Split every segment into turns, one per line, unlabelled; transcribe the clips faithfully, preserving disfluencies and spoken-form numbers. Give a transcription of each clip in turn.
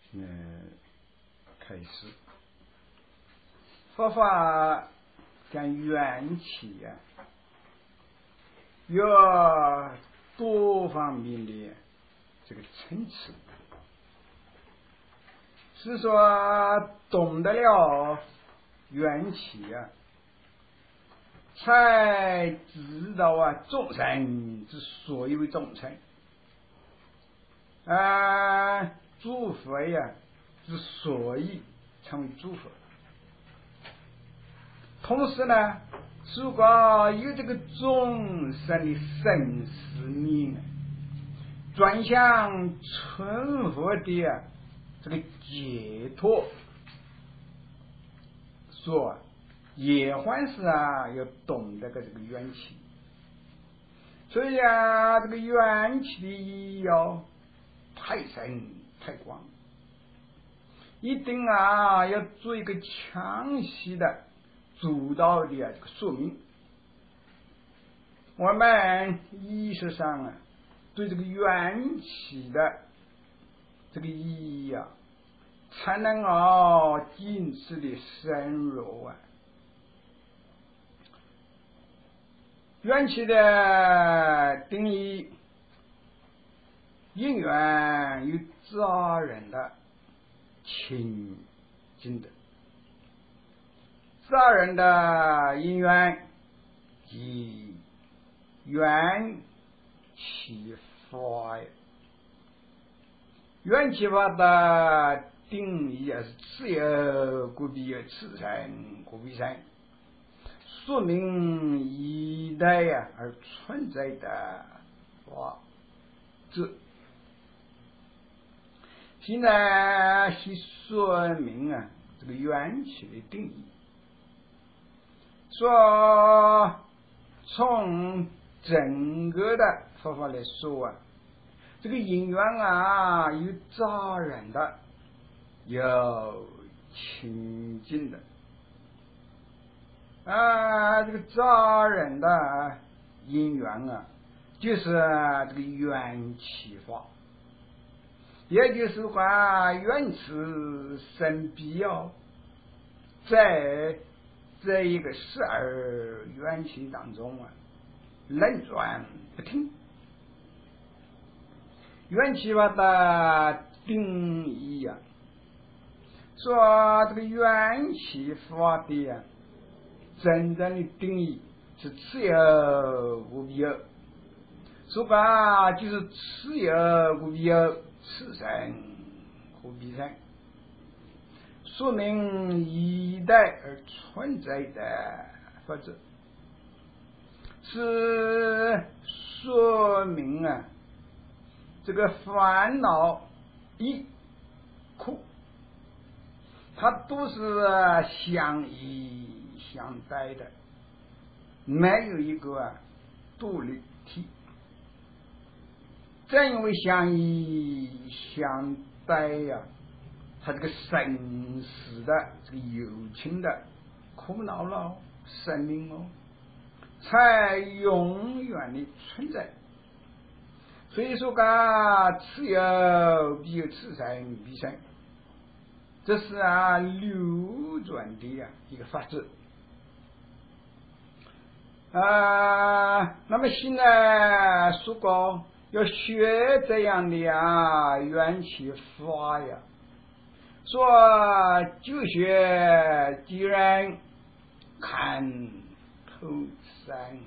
嗯，开始，佛法讲缘起呀、啊，有多方面的这个层次，是说懂得了缘起啊，才知道啊众生之所以为众生啊。诸佛呀，之所以成为诸佛，同时呢，如果有这个众生的生死命，转向成佛的啊这个解脱，说也还是啊要懂得个这个缘起，所以啊这个缘起的意义要太深。太广，一定啊要做一个详细的、主导的啊这个说明。我们意识上啊，对这个缘起的这个意义啊，才能够进一步的深入啊。缘起的定义，因缘有自然的清净的，自然的因缘即缘起法呀。缘起法的定义也是自有故必有，此生故必生，说明一代呀而存在的法则。现在是说明啊这个缘起的定义，说从整个的佛法来说啊，这个因缘啊有自然的，有清净的啊，这个自然的因缘啊，就是这个缘起法。也就是话，缘起生必要，在这一个十二缘起当中啊，轮转不停。缘起法的定义啊，说这个缘起法的啊，真正的定义是此有无必有，说法就是此有无必有，此生故必生，说明一代而存在的法则，是说明啊这个烦恼一苦，它都是相依相待的，没有一个独立体。正因为相依相待呀、啊，他这个生死的这个有情的苦恼了生命哦，才永远的存在。所以说啊，此有必有，此生必生，这是啊流转的啊一个法则啊。那么现在说过要学这样的啊缘起法呀，说就学既然看透山，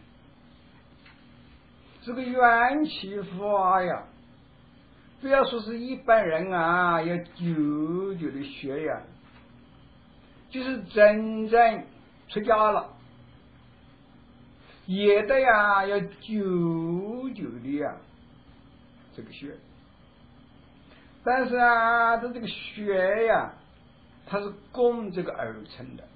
这个缘起法呀，不要说是一般人啊要久久的学呀，就是真正出家了也得呀要久久的呀这个学。但是啊他这个学呀，它是供这个而成的。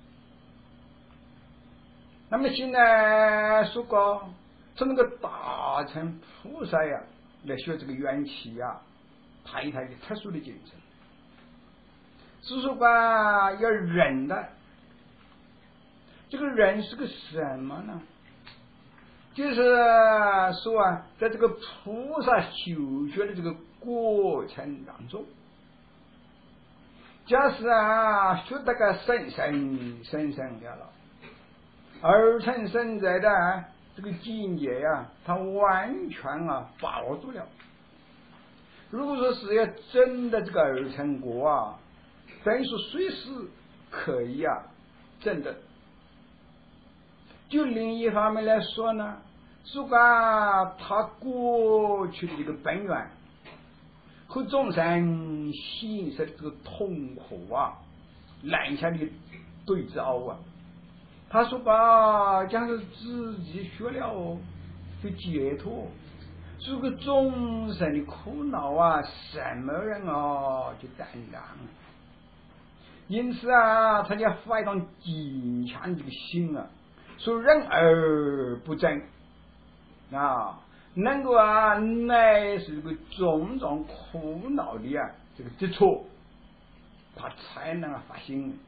那么现在说过从那个大乘菩萨呀来学这个缘起呀，他一台的特殊的精神，是说吧要忍的。这个忍是个什么呢？就是说啊，在这个菩萨修学的这个过程当中， 假使啊学得个神神神神的了，二乘神在的这个境界呀、啊，他完全啊把握住了。如果说是要真的这个二乘果啊，等于说随时可以啊证得。就另一方面来说呢，如果他过去的这个本源和众生心生的这个痛苦啊，难下的对照啊，他说吧，假如自己学了就解脱，这个众生的苦恼啊，什么人啊就担当。因此啊，他就发一种坚强的这个心啊，说忍而不争啊，能够啊乃是这个种种苦恼的啊这个基础，他才能啊发心。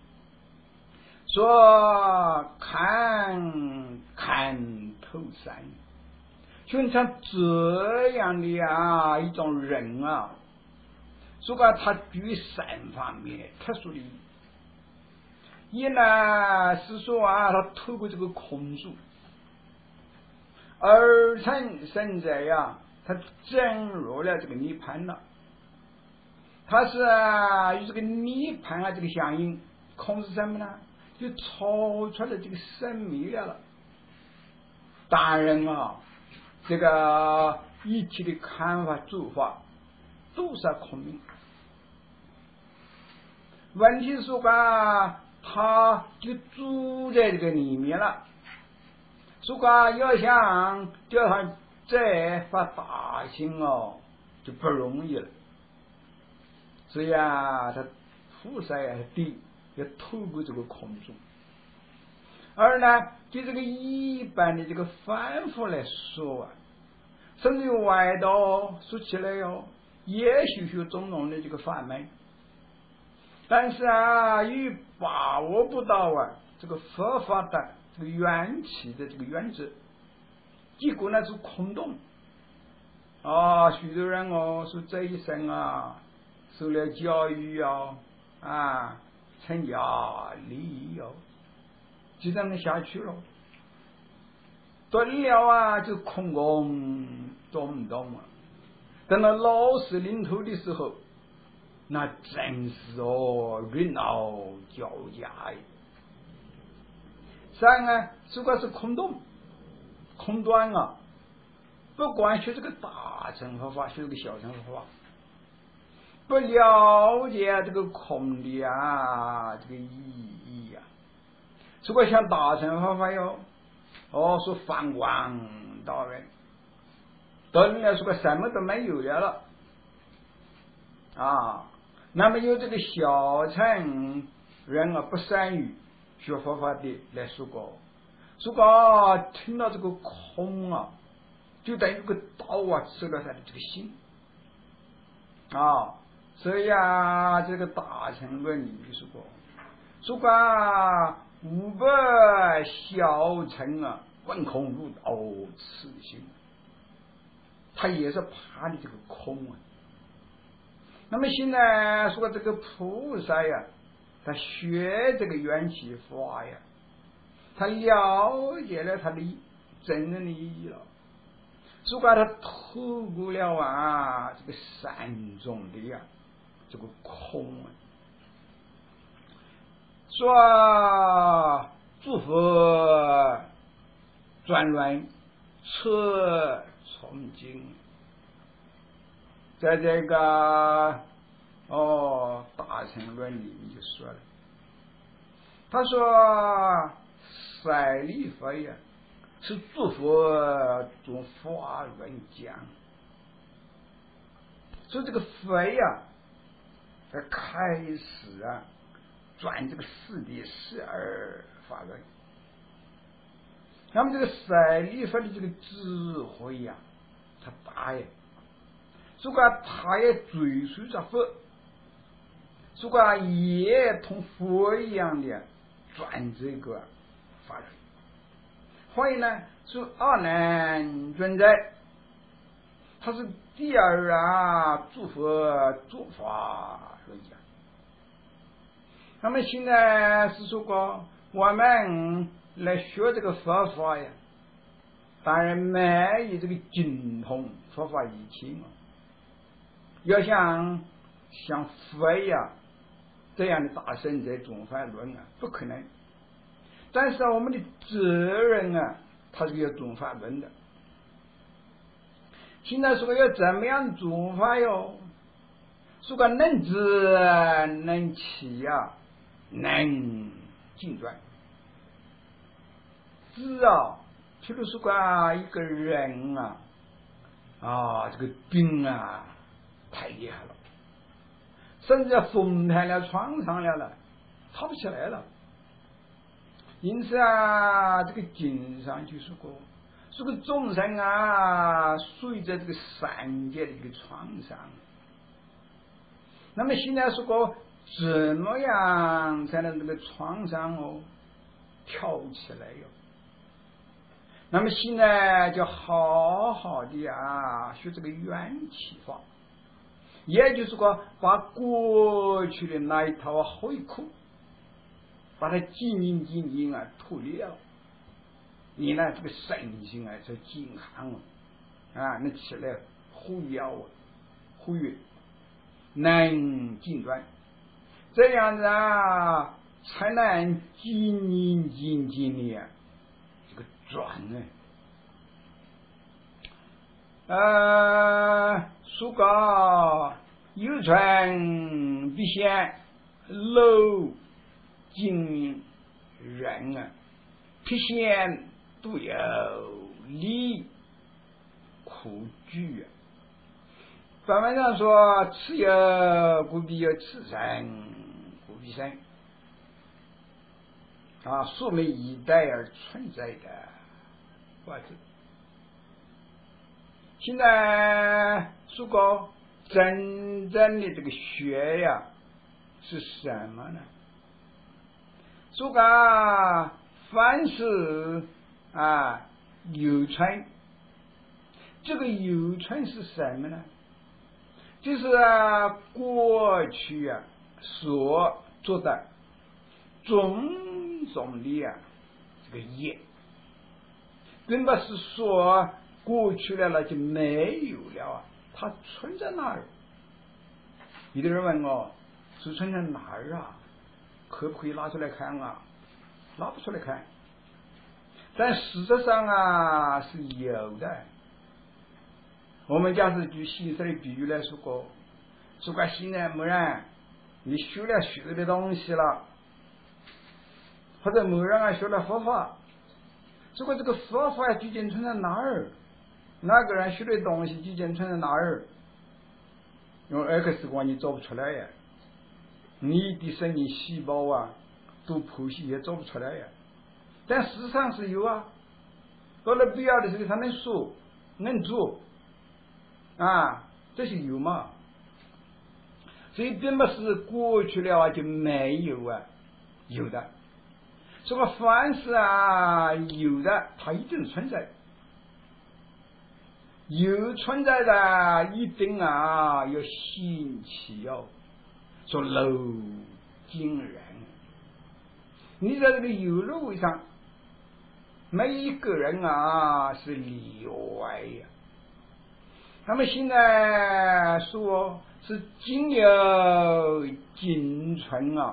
说看看透山，就像这样的啊一种人啊，说个他具于三方面特殊的意义。一呢是说啊，他透过这个空数，二乘圣者呀，他证入了这个涅槃了。他是啊与这个涅槃啊这个相应，空是什么呢？就超出了这个生命了了。当然啊，这个一切的看法做法都是空命。问题是吧，他就住在这个里面了。如果要想叫他再发大心哦，就不容易了。所以啊，他菩萨呀，第要透过这个空中。而呢，就这个一般的这个反复来说啊，甚至于外道说起来哟，也许有种种的这个法门，但是啊，又把握不到啊这个佛法的这个缘起的这个原则，结果呢是空洞。啊，许多人哦说这一生啊受了教育啊啊成家立业哦，就这么下去了。顿了啊就空空洞洞啊，等到老师临头的时候，那真是哦热闹交加呀。三啊，如果是空洞空断啊，不管学这个大乘佛法，学这个小乘佛法，不了解这个空的啊这个意义啊，如果像大乘佛法哟，哦说放光大人，等了说个什么都没有了啊。那么有这个小乘人啊不善于学佛法的来说过，如果听到这个空啊，就等于个刀啊刺了他的这个心啊。所以啊，这个大乘论里说过，如果五百小乘啊观空入道此心，他也是怕的这个空啊。那么现在说这个菩萨呀，他学这个缘起法呀，他了解了他的真正的意义了。如果他透过了啊这个三种的呀这个空啊，说诸佛转轮彻从经，在这个哦大乘论里面就说了，他说舍利弗呀是诸佛做法论讲，说这个佛呀在开始啊转这个四谛十二法论。那么这个舍利弗的这个智慧呀、啊，他大呀，如果他也追随着佛，如果也同佛一样的转这个法轮，所以呢是阿难尊者，他是第二啊诸佛诸法论讲。 那么现在是说过我们来学这个佛法呀，当然没有这个精通佛法一切嘛，要像像佛呀这样的大圣在中法论啊，不可能。但是我们的责任啊，他是要中法论的。现在说要怎么样中法哟？说个能知能起呀，能进转。知啊，譬如说个一个人啊，啊这个病啊太厉害了，甚至要风瘫了、创伤了了，好不起来了。因此啊，这个经上就说过，说个众生啊，随着这个三界的一个创伤。那么现在说过，怎么样才能这个创伤哦跳起来哟？那么现在就好好的啊学这个缘起法，也就是说把过去的那一套回库，把它紧紧紧紧啊脱离了，你呢这个身心啊就健康啊，能起来活跃啊，活跃，能进转，这样子啊才能紧紧紧紧的啊这个转呢。呃，说个有传必现漏尽人啊，必现都有理苦惧啊。反文上说，此有故必有此生，故必生啊，说明一代而存在的法则。现在说过真正的这个学呀是什么呢？说个凡是啊有传，这个有传是什么呢？就是啊过去啊所做的种种的啊这个业，并不是说过去了了就没有了啊，它存在那儿。有的人问我，是存在哪儿啊？可不可以拿出来看啊？拿不出来看，但事实上啊是有的。我们假是举现实的比喻来说过，说个现在某人你学了学的东西了，或者某人啊学了佛法，如果这个佛法究竟存在哪儿？那个人学的东西究竟存在哪儿？用 X 光你找不出来呀，你的生理细胞啊都剖析也找不出来呀。但事实上是有啊，到了必要的时候他能说能做啊，这是有嘛。所以并不是过去了啊就没有啊，有的。这个凡是啊有的，它一定存在。有存在的一定啊要兴起哟，说漏惊人。你在这个有漏位上，每一个人啊是例外呀。那么现在说是今有今存啊，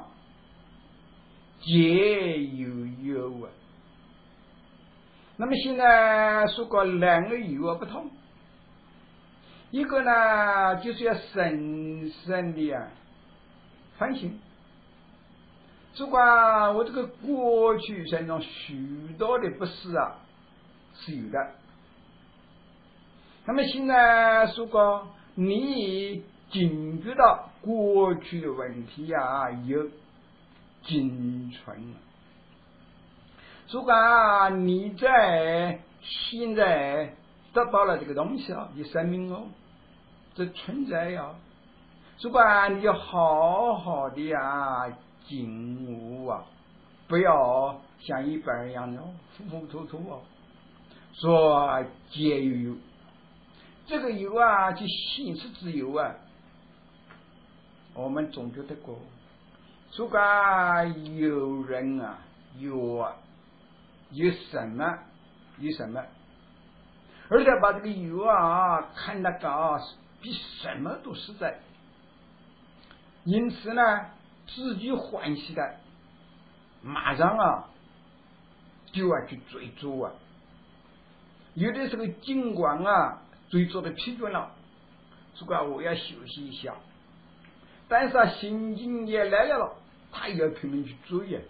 皆有有啊。那么现在说过两个有啊不同。一个呢，就是要深深的啊反省。如果我这个过去生中许多的不是啊，是有的。那么现在如果你警觉到过去的问题啊，有仅存。如果你在现在得到了这个东西啊，你生命哦，这存在呀、啊。如果你要好好的啊警悟啊，不要像一般人一样的糊糊涂涂哦，说皆有有，这个有啊，就现实之有啊。我们总觉得过说个有人啊，有啊，有什么，有什么，而且把这个有啊看得高，比什么都实在。因此呢，自己欢喜的，马上啊就要去追逐啊。有的时候尽管啊追逐的疲倦了，说个我要休息一下，但是啊心境也来了，他也要拼命去追呀。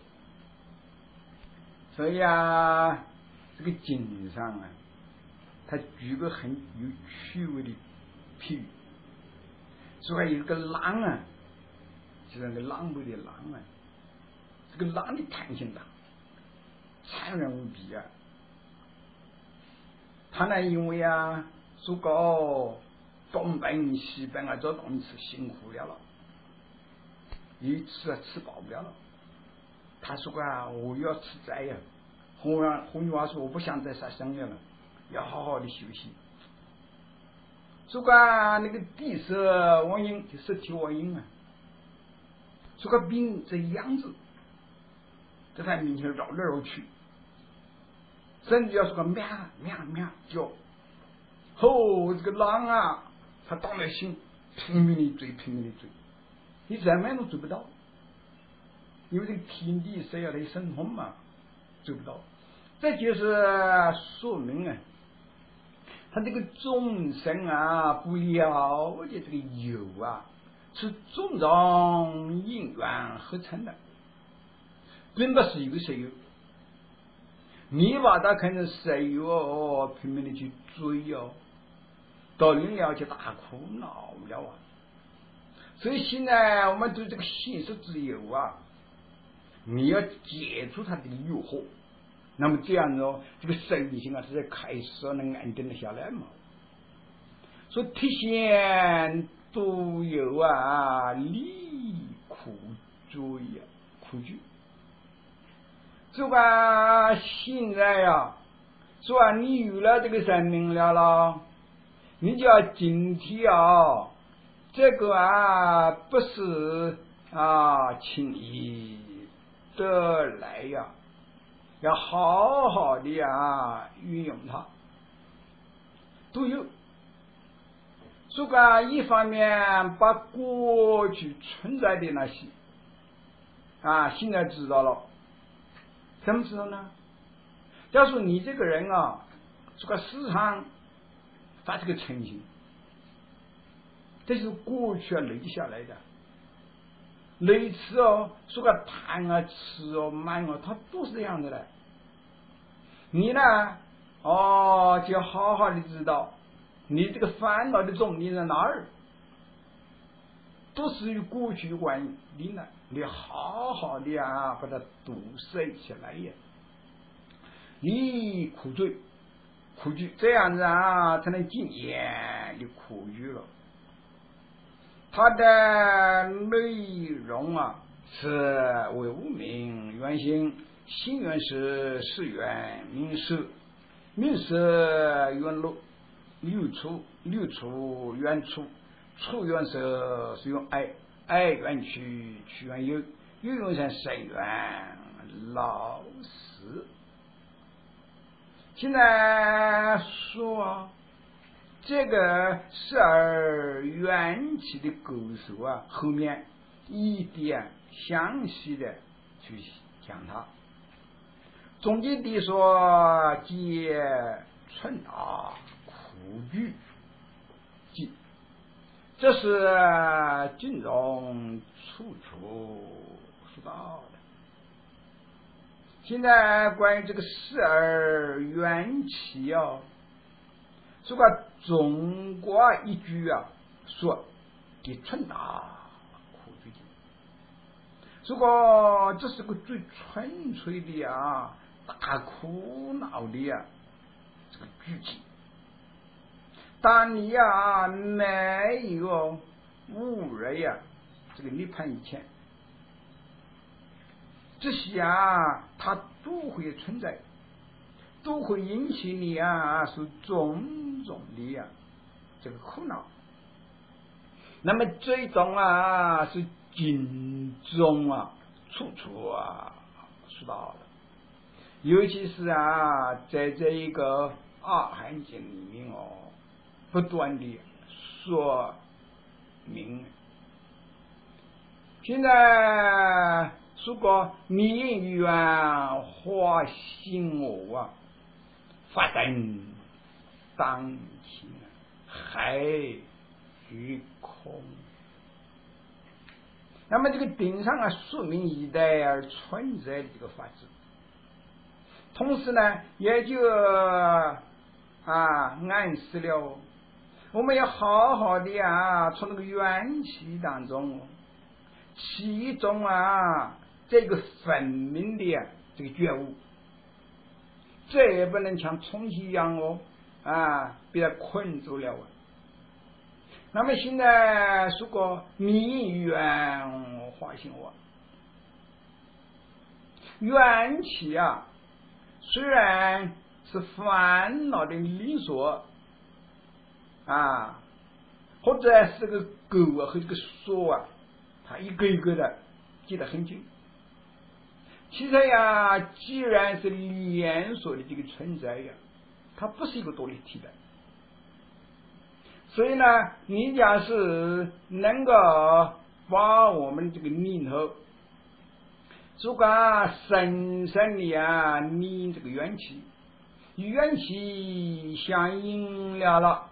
所以啊，这个经上啊，他举个很有趣味的譬喻，说有个狼啊，就是那个狼狈的狼啊，这个狼的弹性大，残忍无比啊。他呢，因为啊，说个东奔西奔啊，这东西辛苦了了，有一次啊吃饱不了了，他说啊，我要吃斋呀。换换句话说，我不想再杀生了，要好好的休息。说个那个地色王英就色体王英啊，说个兵这样子，在他面前绕来绕去，甚至要说个喵喵喵叫，哦，这个狼啊，他当了心，拼命的追，拼命的追，你怎么样都追不到，因为这个天地是要来生活嘛，追不到。这就是说明啊，他这个众生啊不了解这个有啊，是种种因缘合成的，并不是一个谁有。你把它看成谁有哦，拼命的去追哦，到你了解大苦恼了啊。所以现在我们对这个现实之有啊，你要解除它的诱惑。那么这样子哦，这个身心啊，是在开始能安定的下来嘛。说体现都有啊，离苦追呀，苦惧。这个现在呀，说啊，你有了这个生命了了，你就要警惕啊，这个啊不是啊轻易得来呀。要好好的啊运用它，都有。说个一方面把过去存在的那些啊，现在知道了，怎么知道呢？要说你这个人啊，说个时常发这个嗔心，这是过去啊累积下来的。类似哦，说个贪啊、吃哦、慢哦，它都是这样的嘞。你呢，哦，就好好的知道，你这个烦恼的重点在哪儿，都是与过去有关的呢。你好好的啊，把它堵塞起来呀。你苦罪、苦惧，这样子啊，才能禁言有苦惧了。它的内容啊是为无名原心，心原是是缘名是，名是缘路，六处六处缘处，处缘是是用爱，爱缘去，去缘有，有缘成生缘老死。现在说这个十二缘起的构手啊，后面一点详细的去讲它。总结地说，皆春啊苦惧记，这是经中处处说到的。现在关于这个十二缘起啊，这个中国一句啊说给春大苦惧记，这个这是个最纯粹的啊大苦恼的啊这个剧情。当你呀没有悟了呀这个涅槃以前，这些啊它都会存在，都会引起你啊是种种的呀这个苦恼。那么最终啊是经中啊，处处啊说到了，尤其是啊，在这一个阿含经里面哦，不断的说明。现在如果你愿化心我啊，发灯当前海与空。那么这个顶上啊，说明一代而存在的这个法子，同时呢，也就啊暗示了我们要好好的啊，从那个元气当中，其中啊这个分明的、啊、这个觉悟，这也不能像充气一样哦啊，被它困住了啊。那么现在如果迷缘化心我，缘起啊，虽然是烦恼的理所啊，或者是个狗啊和这个说啊，它一个一个的记得很紧。其实呀，既然是连锁的这个存在呀，它不是一个独立体的。所以呢，你假是能够把我们这个念头，如果深深的啊，你这个元气，元气相应了了，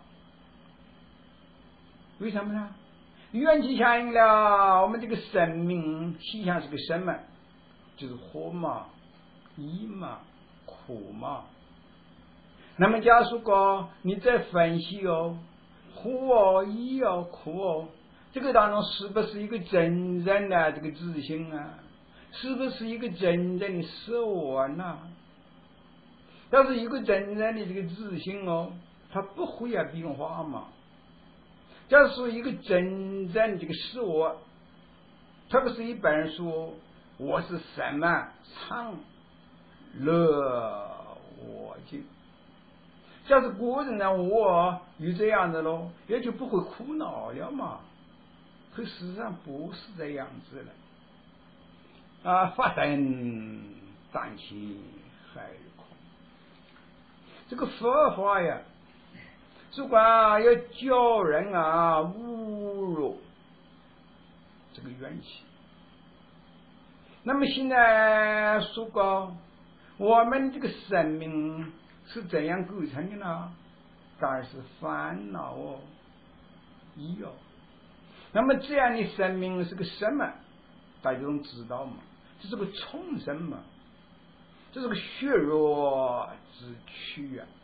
为什么呢？元气相应了，我们这个生命气象是个什么？就是火嘛、一嘛、苦嘛。那么假如说你再分析哦。苦哦，一哦，苦哦，这个当中是不是一个真正的这个自信啊？是不是一个真正的实我呢？要是一个真正的这个自信哦，它不会啊变化嘛。要是一个真正的这个实我，特别是一本书，我是什么常乐我净。要是个人呢，我有这样的咯，也就不会苦恼了嘛。可事实上不是这样子的啊！发生当起海空，这个佛法呀，如果要教人啊侮辱这个元气，那么现在说过，我们这个生命是怎样构成的呢？当然是烦恼哦，一哦。那么这样的生命是个什么？大家都知道嘛，这是个重生嘛，这是个血肉之躯啊。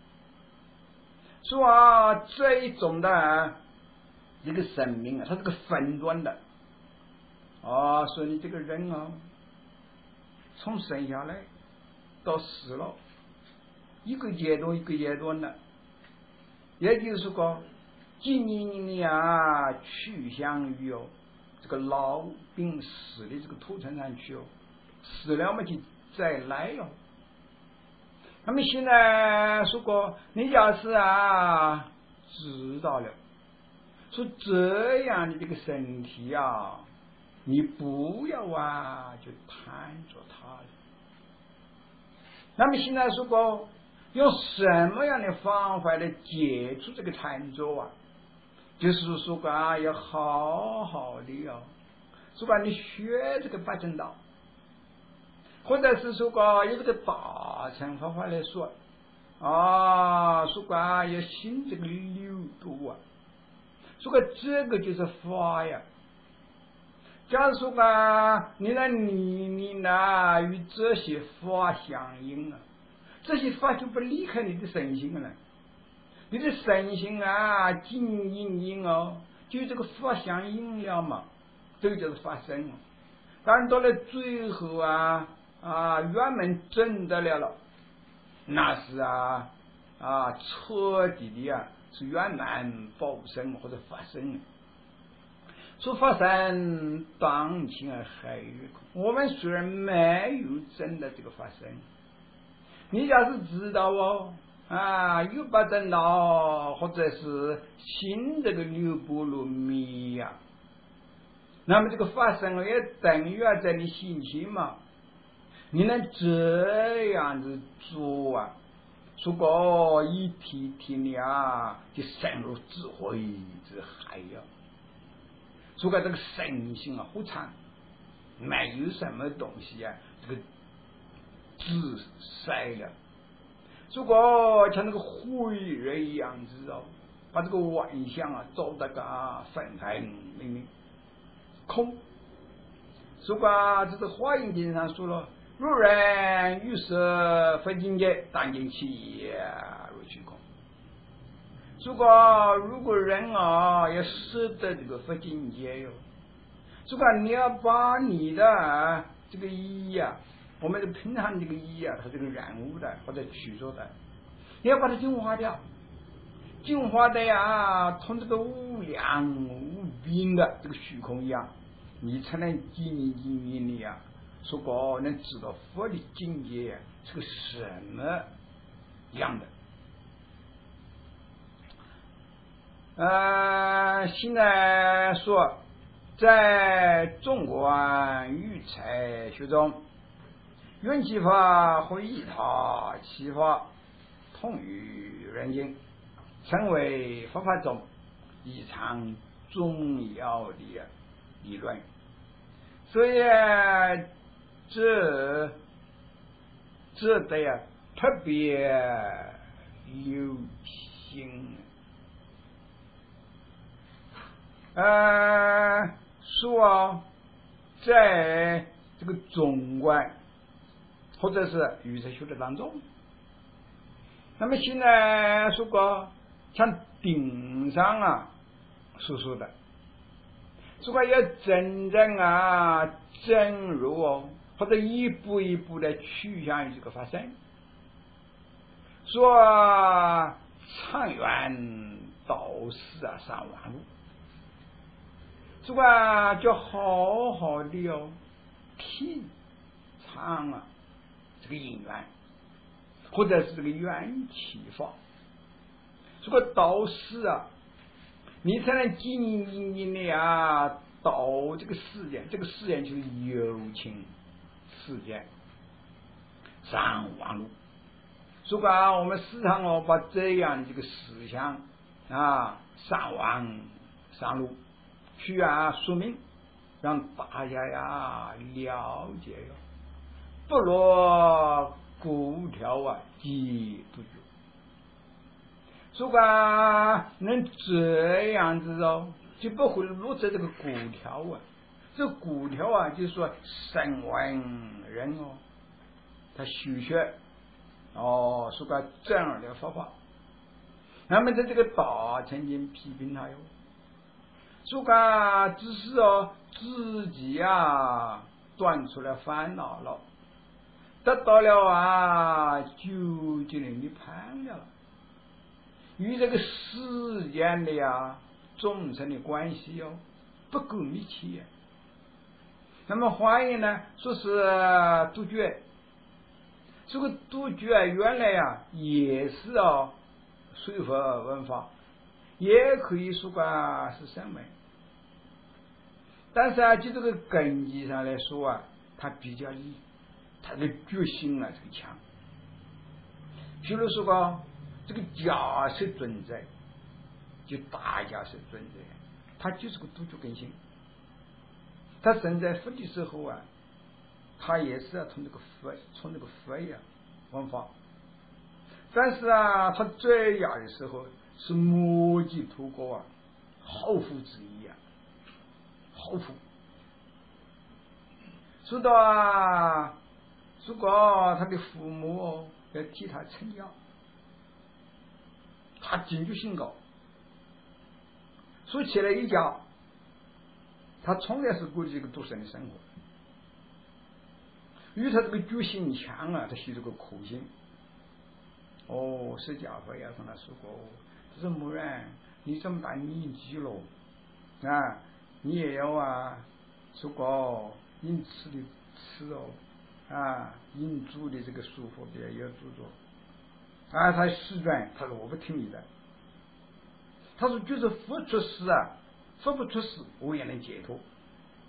说啊，这一种的这个生命啊，它是个分段的啊。说你这个人啊，从生下来到死了，一个阶段一个阶段的，也就是说，今年你啊趋向于哦这个老病死的这个途程上去哦，死了嘛就再来哟、哦。那么现在说过，你要是啊知道了，说这样的这个身体啊，你不要啊就贪着它了。那么现在说过，用什么样的方法来解除这个贪着啊？就是说过啊，要好好的哦，说过你学这个八正道，或者是说过有这个大乘方法来说啊，说过啊要信这个六度啊，说过这个就是法呀。假如说啊，你的念念呐与这些法相应啊，这些法就不离开你的身心了。你的身心啊，静应应哦，就这个法相应了嘛，这个就是发生了。当然到了最后啊啊，圆满证得了了，那是啊啊彻底的啊，是圆满报生或者发生。说发生当前而海域空，我们虽然没有真的这个发生，你要是知道哦。啊，有八正道，或者是信这个六波罗蜜呀， 那么这个发生也等于啊在你心情嘛，你能这样子做啊？如果一天天的啊，就深入智慧之海呀。如果这个身心啊好长，没有什么东西啊，这个自塞了。如果像那个灰人一样子哦，把这个万象啊走得个分开明明空。如果这个华严经上说了，如人遇色非境界，当尽其业如虚空。如果如果人啊要识得这个佛境界哟，如果你要把你的这个意啊，我们的平常这个意啊，它这个染污的或者取着的，你要把它净化掉，净化的呀，同这个无量无边的这个虚空一样，你才能经营经营的呀。如果能知道佛的境界是个什么样的。呃，现在说，在中国啊育才学中，缘起法和依他起法同于人间，成为佛法中一场重要的理论。所以这这得呀特别有心。呃，说在这个中观或者是瑜伽修的当中，那么现在说过像顶上啊所说的，如果要真正啊正入哦，或者一步一步的趋向于这个发生，说长远道士啊上万路。这个就好好的哦，体尝啊这个因缘，或者是这个缘起法。这个道士啊，你才能经营经的啊，到这个世间，这个世间就是有情世间，上万路。如果我们时常哦把这样这个思想啊上网上路。去啊说明，让大家呀了解哟，不落骨条啊记不住。如果能这样子哦，就不会落在这个骨条啊。这骨条啊，就是说声闻人哦，他修学哦，说个这样的方法，那么在这个大曾经批评他哟。如果只是哦自己啊断出了烦恼了，得到了啊究竟的判了，与这个世间的呀众生的关系哦不够密切。那么华严呢说是杜绝，这个杜绝原来呀也是哦随佛文法，也可以说个是声闻，但是啊就这个根基上来说啊，它比较厉，它的决心啊这个强。譬如说个这个假设存在，就大假设存在，它就是个杜绝根性。他生在佛的时候啊，他也是要从这个佛从这个佛呀文法，但是啊他最雅的时候是摩羯陀国啊好父之一啊，好父。说到啊，如果他的父母哦要替他撑腰，他警觉性高，说起来一家，他从来是过这个独身的生活，因为他这个决心强啊，他是这个苦心。哦，释迦佛也跟他说过，他说某人你这么大年纪了啊，你也要啊，说过应吃的吃哦，啊，应住的这个舒服的也要住着。啊，他示转，他说我不听你的。他说就是佛出世啊，佛不出世，我也能解脱。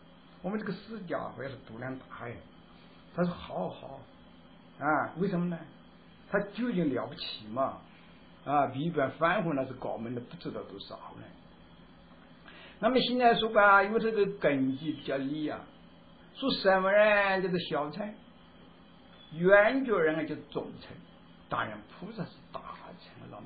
我们这个史家伙要是度量大呀。他说好好啊，为什么呢？他究竟了不起嘛？啊，比一般反复那是高门的不知道多少呢。那么现在说吧，因为这个根基比较利啊，说什么人就是小乘，圆觉人就是中乘，当然菩萨是大乘了嘛。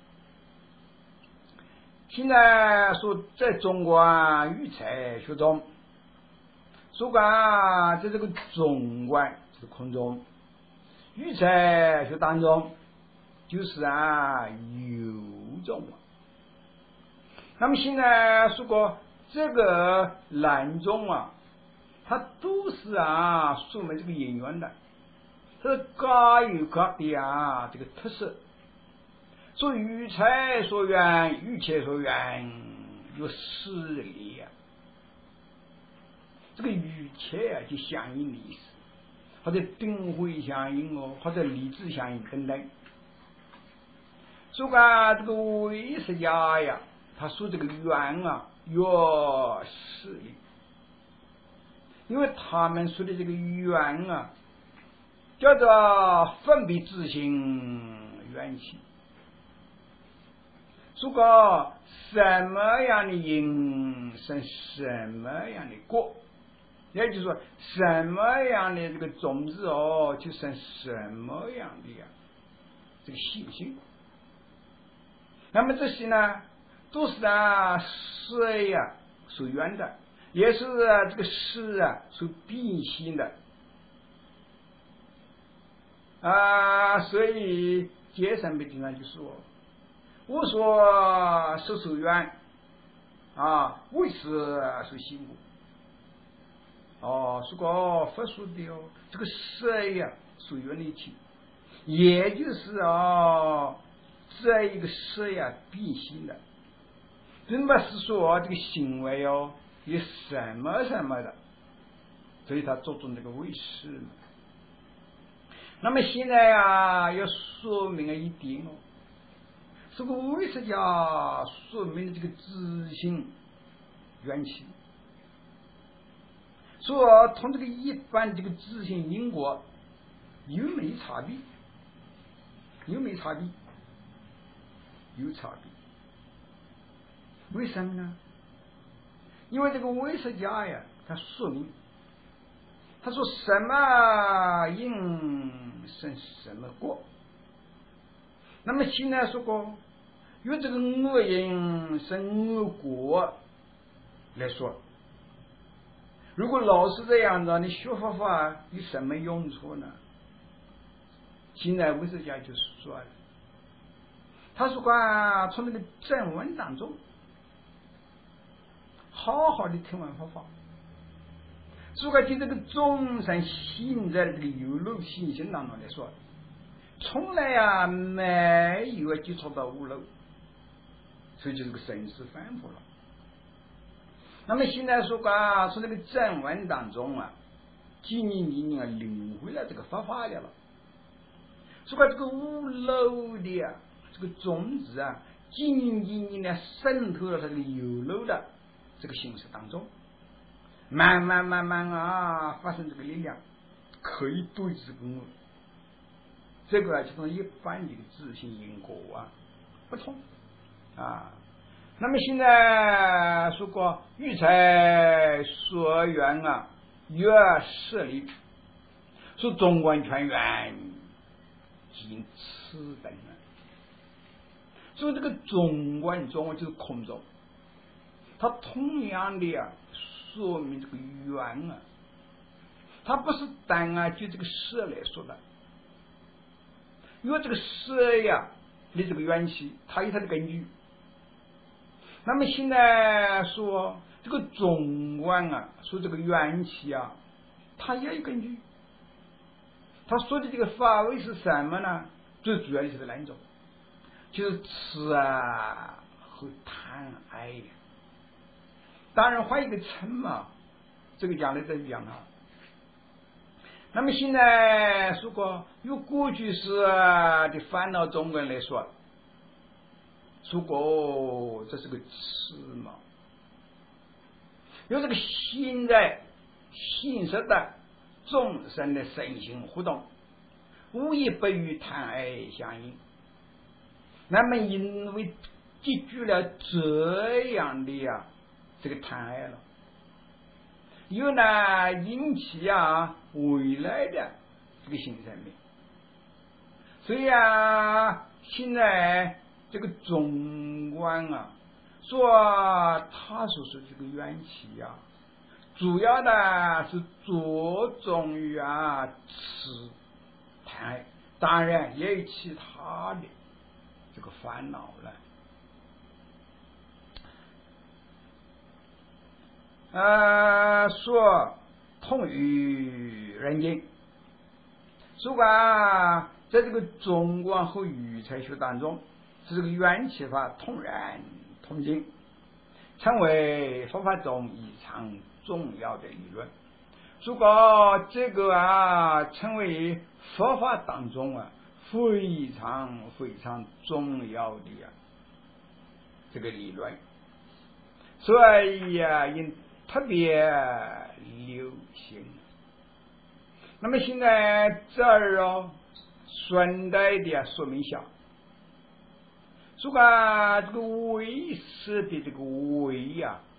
现在说在中国啊，育才学中，说啊，在这个中观就是空中，育才学当中就是啊有中啊。那么现在说过这个南中啊，它都是啊说明这个因缘的，这各有各的啊这个特色。说育才所缘，育才所缘有势力啊。这个育才啊就相应的意思，或者定慧相应哦，或者理智相应等等。说个这个唯识家呀，他说这个缘啊有势力，因为他们说的这个缘啊，叫做分别自性缘起。说个什么样的因生什么样的果，也就是说什么样的这个种子哦，就生什么样的呀这个习性。那么这些呢，都是啊事呀所缘的，也是啊这个事啊所必行的啊。所以解散的经常就说，我说是所缘啊，为是所行故。哦，是个佛说的哦，这个事呀所缘的起，也就是啊这一个事呀必行的，并不是说这个行为哦有什么什么的，所以他注重这个为事嘛。那么现在啊要说明了一点哦，这个为识家说明的这个自性缘起，说同这个一般这个自性因果有没差别？有没差别？有差别。为什么呢？因为这个唯识家呀，他说明，他说什么因生什么果。那么现在说过，用这个恶因生恶果来说，如果老是这样子，你学佛法有什么用处呢？现在唯识家就说了，他说啊，从那个正文当中好好的听完佛法，如果对这个众生现在的这个有漏信心当中来说，从来啊没有接触到无漏，所以就是个生死反复了。那么现在说啊，从这个正文当中啊，今年今年啊领会了这个佛法来了，说这个无漏的啊这个种子啊，今年今年呢渗透了这个有漏的这个形式当中，慢慢慢慢啊发生这个力量，可以对治这个恶。这个啊就跟一般的自性因果啊不同啊。那么现在说过育才所缘啊越势力，说中观全缘仅此等啊。所以这个中观中观就是空中，它同样的啊说明这个缘啊，它不是单啊就这个色来说的，因为这个色呀你这个缘起它有它的根据。那么现在说这个中观啊，说这个缘起啊，它也有根据。他说的这个法位是什么呢？最主要的是两种，就是痴啊和贪爱呀。当然换一个称嘛，这个讲的再讲啊。那么现在说过，用过去式的烦恼中观来说，说过这是个痴嘛。有这个现在形式的众生的身心互动，无一不与贪爱相应。那么因为记住了这样的呀、啊、这个贪爱了，又呢引起啊未来的这个新生命。所以啊，现在这个中观啊，说他说是这个缘起啊，主要的是着重于啊吃贪爱，当然也有其他的这个烦恼了。呃，说通于人间，说啊，在这个中观和语财学当中，是这个缘起法通然通经，成为佛法中异常重要的理论。如果这个啊成为佛法当中啊非常非常重要的呀、啊、这个理论，所以呀、啊、应特别流行。那么现在这儿哦，顺带的说明一下，说个这个为师的这个为呀、啊，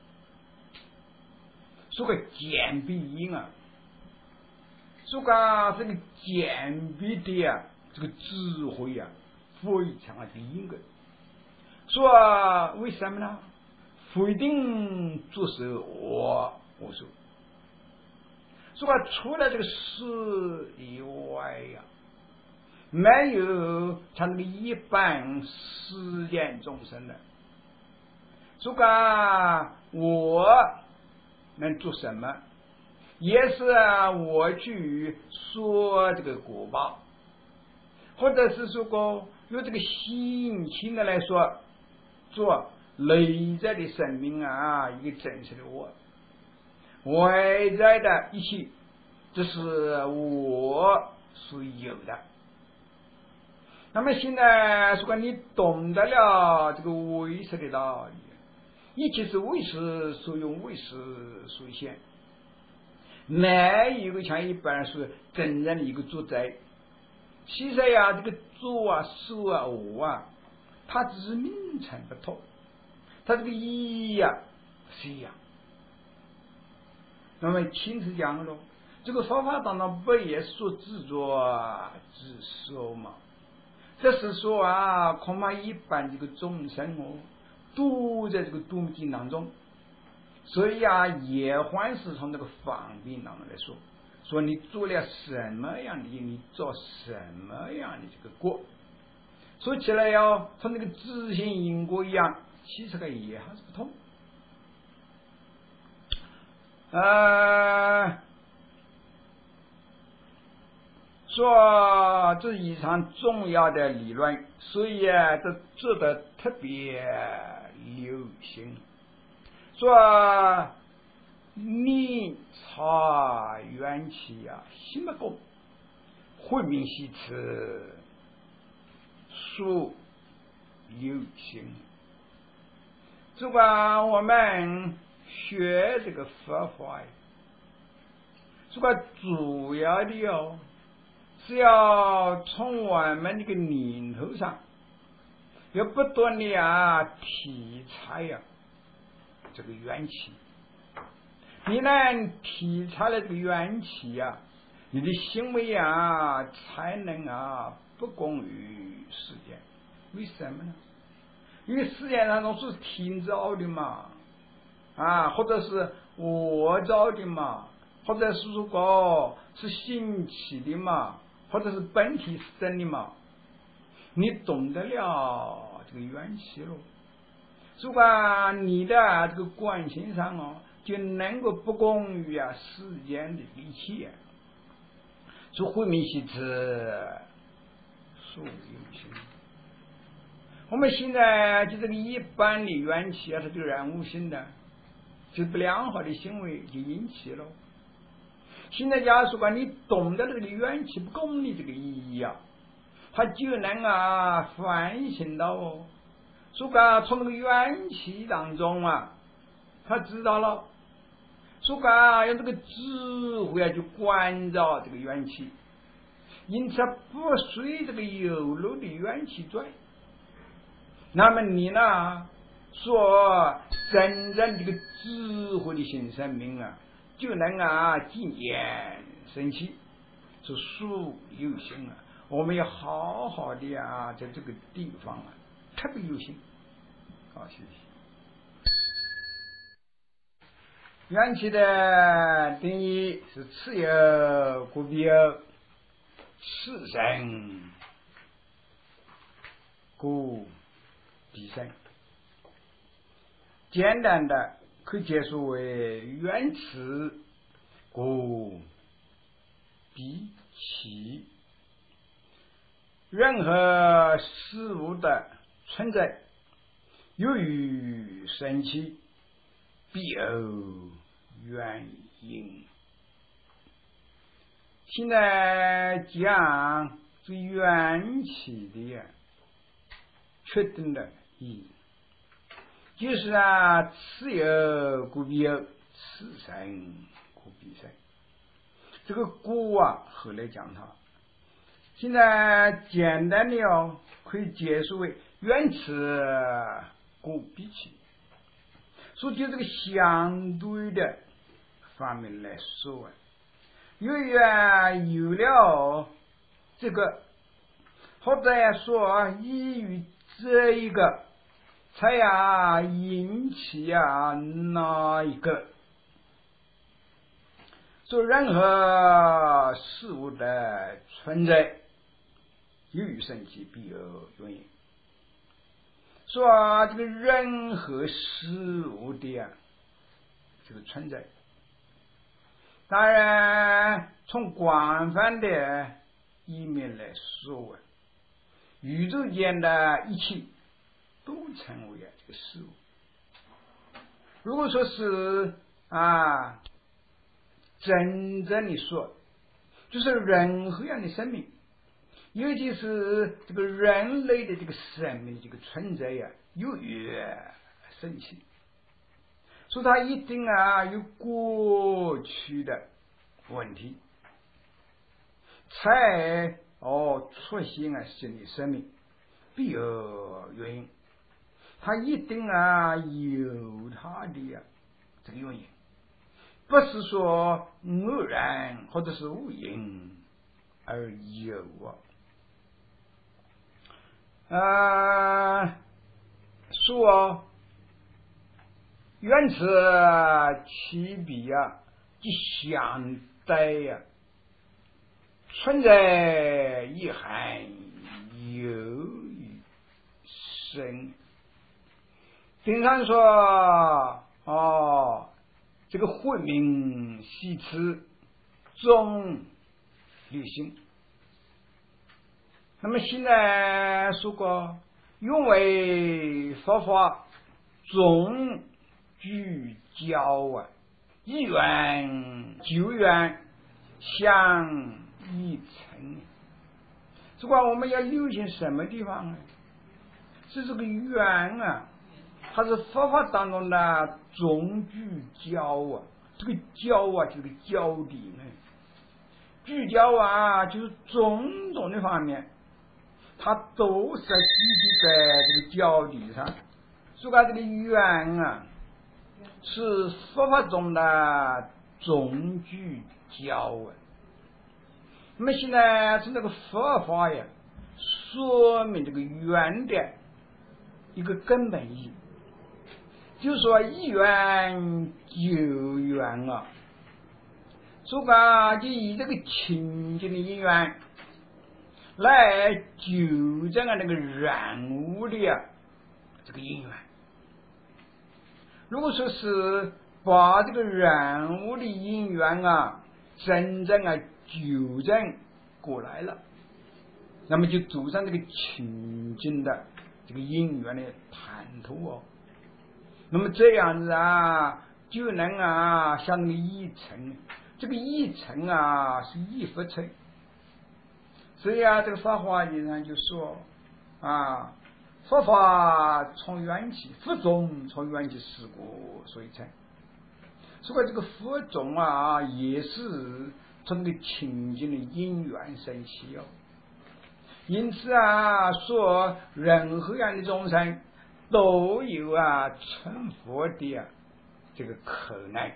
说个简笔音啊，说个这个简笔的呀、啊，这个智慧呀、啊，非常的严格。说为什么呢？不一定做事我我说，说除了这个事以外呀、啊，没有像这个一般世间众生的。说我能做什么，也是我去说这个果报，或者是说过有这个心情的来说，做内在的生命啊，一个真实的我，外在的一切，这是我所有的。那么现在如果你懂得了这个为识的道理，一切是为识所用，为识所现，没有一个像一般人说真正的一个主宰。其实呀，这个主啊、受啊、我啊，它只是名称不同，它这个意义呀是一样。那么亲自讲了，这个佛法当中不也说自作自受吗？这是说啊，恐怕一般这个众生哦，都在这个度尽当中，所以啊，也还是从这个方便当中来说，说你做了什么样的因，你做什么样的这个果，说起来要从那个自性因果一样，其实个也还是不同。呃，说这是一场重要的理论，所以啊，这做的特别流行。说你察缘起啊，心不共，慧命系辞，属流行。这个我们学这个佛法，这个主要的哦，是要从我们这个念头上，要不断的啊体察呀、啊、这个缘起。你呢体察了这个缘起呀、啊，你的行为啊才能啊不共于世间。为什么呢？因为世间当中是听造的嘛，啊，或者是我造的嘛，或者是如果是兴起的嘛，或者是本体生的嘛，你懂得了这个缘起了，如果你的这个观心上哦，就能够不共于啊世间的一切，说慧命系辞，属有情。我们现在就这个一般的缘起啊，它就然无性的，就是不良好的行为就引起了。现在假如说你懂得这个缘起不共的这个意义啊，它就能啊反省到哦，说个从那个缘起当中啊，他知道了所以讲用这个智慧啊，去关照这个元气，因此不随这个有漏的元气转。那么你呢，说真正这个智慧的新生命啊，就能啊渐渐升起，是属有心啊。我们要好好的啊，在这个地方啊，特别有心。好，谢谢。元气的定义是此有故必有，此生故必生。简单的可以解释为元气故必起。任何事物的存在，由于生起，必有原因。现在讲这元气的确定的意义，就是啊，此有故必有，此生故必生。这个故啊，后来讲它。现在简单的哦，可以解释为元气故必起。所以就这个相对的方面来说啊，由于啊有了这个，或者说依于这一个，才呀引起啊那一个。所以任何事物的存在，由于生起必有原因。说、啊、这个任何事物的啊这个存在，当然从广泛的一面来说啊，宇宙间的一切都成为啊这个事物。如果说是啊真正的说，就是任何样的生命，尤其是这个人类的这个生命这个存在呀、啊，由于生起，所以它一定啊有过去的问题，才哦出现啊新的生命，必有原因。它一定啊有它的呀、啊、这个原因，不是说偶然或者是无因而有啊。呃，说原子起笔啊，即相待呀、啊，存在一含有于生。经常说哦，这个慧明系辞中流行。那么现在说过，因为佛法总聚焦啊，一元九元相一成。这个我们要留心什么地方呢？是这个缘啊，它是佛法当中的总聚焦啊，这个焦啊，这个焦点呢，聚焦啊，就是种种的方面。它都是聚集在这个焦点上，所以这个缘啊，是佛法中的总聚焦啊。那么现在从这个佛法呀，说明这个缘的一个根本意义，就是说一缘九缘啊，所以讲就以这个清净的因缘来纠正啊那个染污的啊这个因缘。如果说是把这个染污的因缘啊真正啊纠正过来了，那么就走上这个清净的这个因缘的坦途哦。那么这样子啊，就能啊像那个一层，这个一层啊是一佛层。所以啊，这个法华经上就说啊，佛法从缘起，佛宗从缘起事故所以成。 所以这个佛种啊，也是从这个清净的因缘生起哦。因此啊，说任何样的众生都有啊成佛的啊这个可能。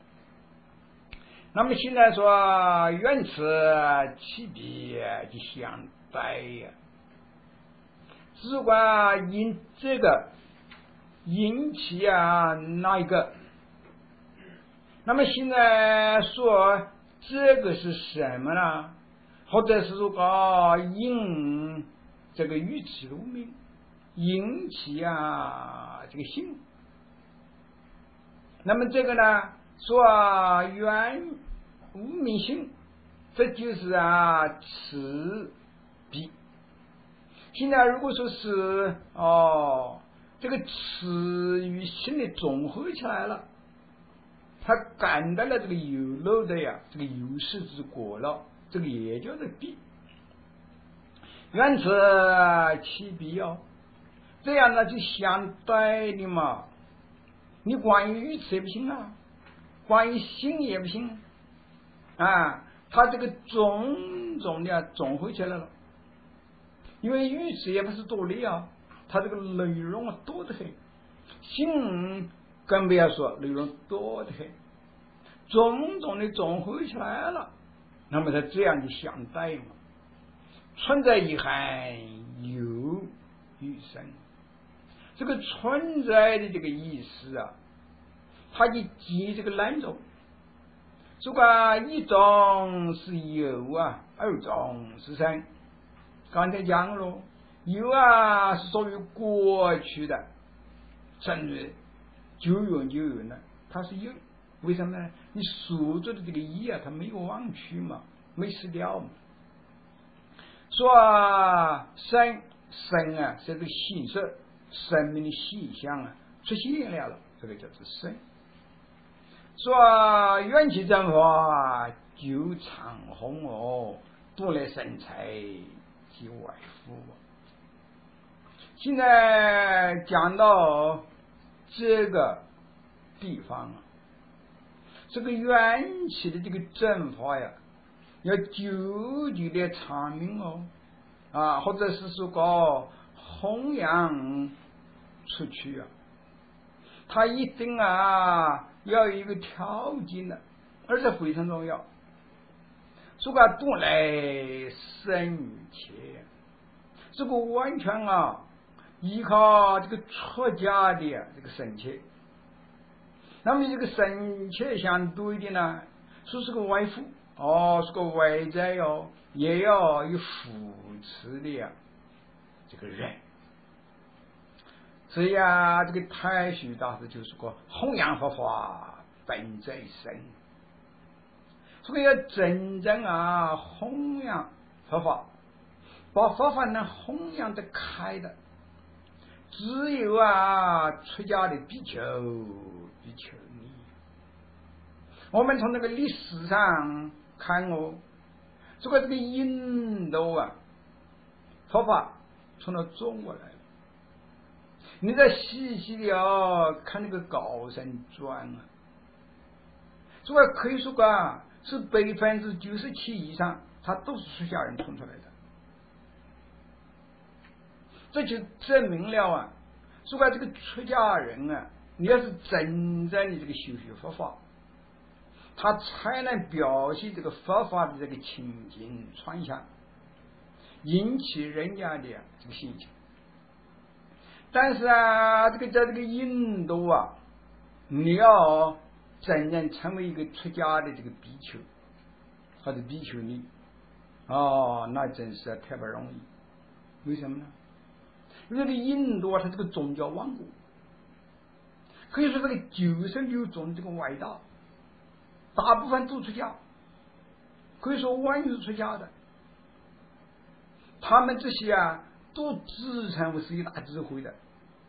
那么现在说缘此起彼就相待呀，只管因这个引起啊那一个。那么现在说这个是什么呢？或者是说个引这个语气入名，引起啊这个性。那么这个呢说缘无明性，这就是啊此彼。现在如果说是哦这个词与性的综合起来了，他感到了这个有漏的呀这个有事之果了，这个也叫做彼。缘此起彼哦，这样呢就相对的嘛。你关于语词也不行啊，关于性也不行啊，它这个种种的综合起来了。因为语词也不是独立啊，它这个内容啊多得很，性更不要说内容多得很，种种的综合起来了，那么它这样就相待嘛。存在遗憾有与生，这个存在的这个意思啊，它就记这个两种。如果一种是有啊，二种是生。刚才讲了，有啊是属于过去的，甚至久远久远的，它是有。为什么呢？你所做的这个意啊，它没有忘去嘛，没失掉嘛。说生生啊，是这个形色，生命的现象啊出现了了，这个叫做生。说缘起正法就长空哦，多来生财及外敷。现在讲到这个地方啊，这个缘起的这个正法呀，要究极的阐明哦，啊，或者是说个弘扬出去啊，它一定啊要有一个条件的，而且非常重要。这个多来生切，这个完全啊依靠这个出家的这个生切。那么这个生切相对的呢，说是个外敷哦，是个外在哦，也要有扶持的呀这个人。所以啊，这个太虚大师就是个弘扬佛法本在身。所以要真正啊弘扬佛法，把佛法能弘扬得开的，只有啊出家的比丘比丘尼。我们从那个历史上看哦，这个这个印度啊佛法从了中国来了，你再细细的哦看那个高僧传啊，这个可以说啊是百分之九十七以上，他都是出家人冲出来的。这就证明了啊，说这个出家人啊，你要是真正的这个修学佛法，他才能表现这个佛法的这个清净传相，引起人家的这个兴趣。但是啊，这个在这个印度啊，你要真正成为一个出家的这个比丘或者比丘尼，哦，那真是太不容易。为什么呢？因为这个印度啊，它这个宗教王国，可以说这个九十六种这个外道，大部分都出家，可以说完全是出家的。他们这些啊，都自称为是一大智慧的，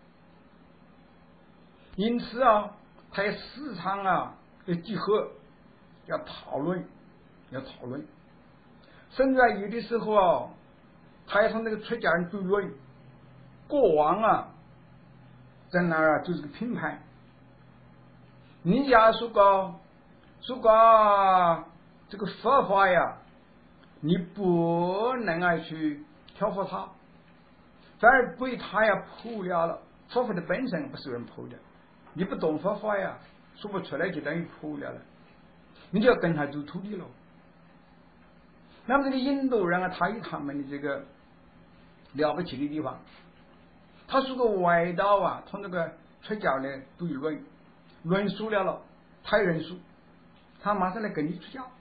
因此啊，他也时常啊要集合，要讨论，要讨论，甚至啊有的时候啊，他也从那个出家人追问过往啊，在那儿啊就是个评判， 你家说个说个这个佛法呀，你不能爱去挑拨他，反而被他呀破了了。佛法的本身不是人破的，你不懂佛法呀，说不出来就等于破了了，你就要跟他做徒弟了。那么这个印度人啊，他有他们的这个了不起的地方，他是个外道啊，从这个出家呢对论论述了了，他有人数，他马上来跟你出家。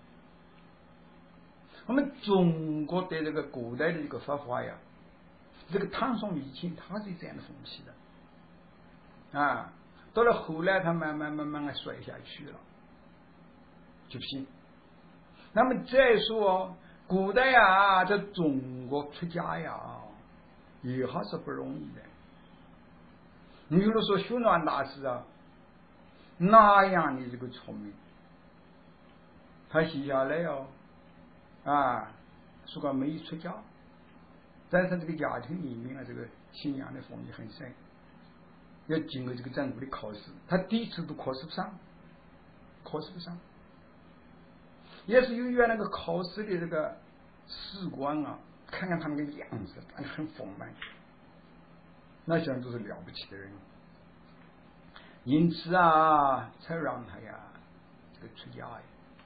我们中国的这个古代的这个佛法呀，这个唐宋以前它是这样的风气的啊，到了后来它慢慢慢慢的衰下去了，就不行。那么再说古代呀，在中国出家呀，也还是不容易的。你比如说修暖大师啊，那样的这个聪明，他写下来哦，啊，说个没出家，但是这个家庭里面啊，这个信仰的风气很深，要经过这个政府的考试，他第一次都考试不上，考试不上。也是由于那个考试的这个士官啊，看看他们的样子，很丰满，那些人都是了不起的人，因此啊，才让他呀这个出家呀。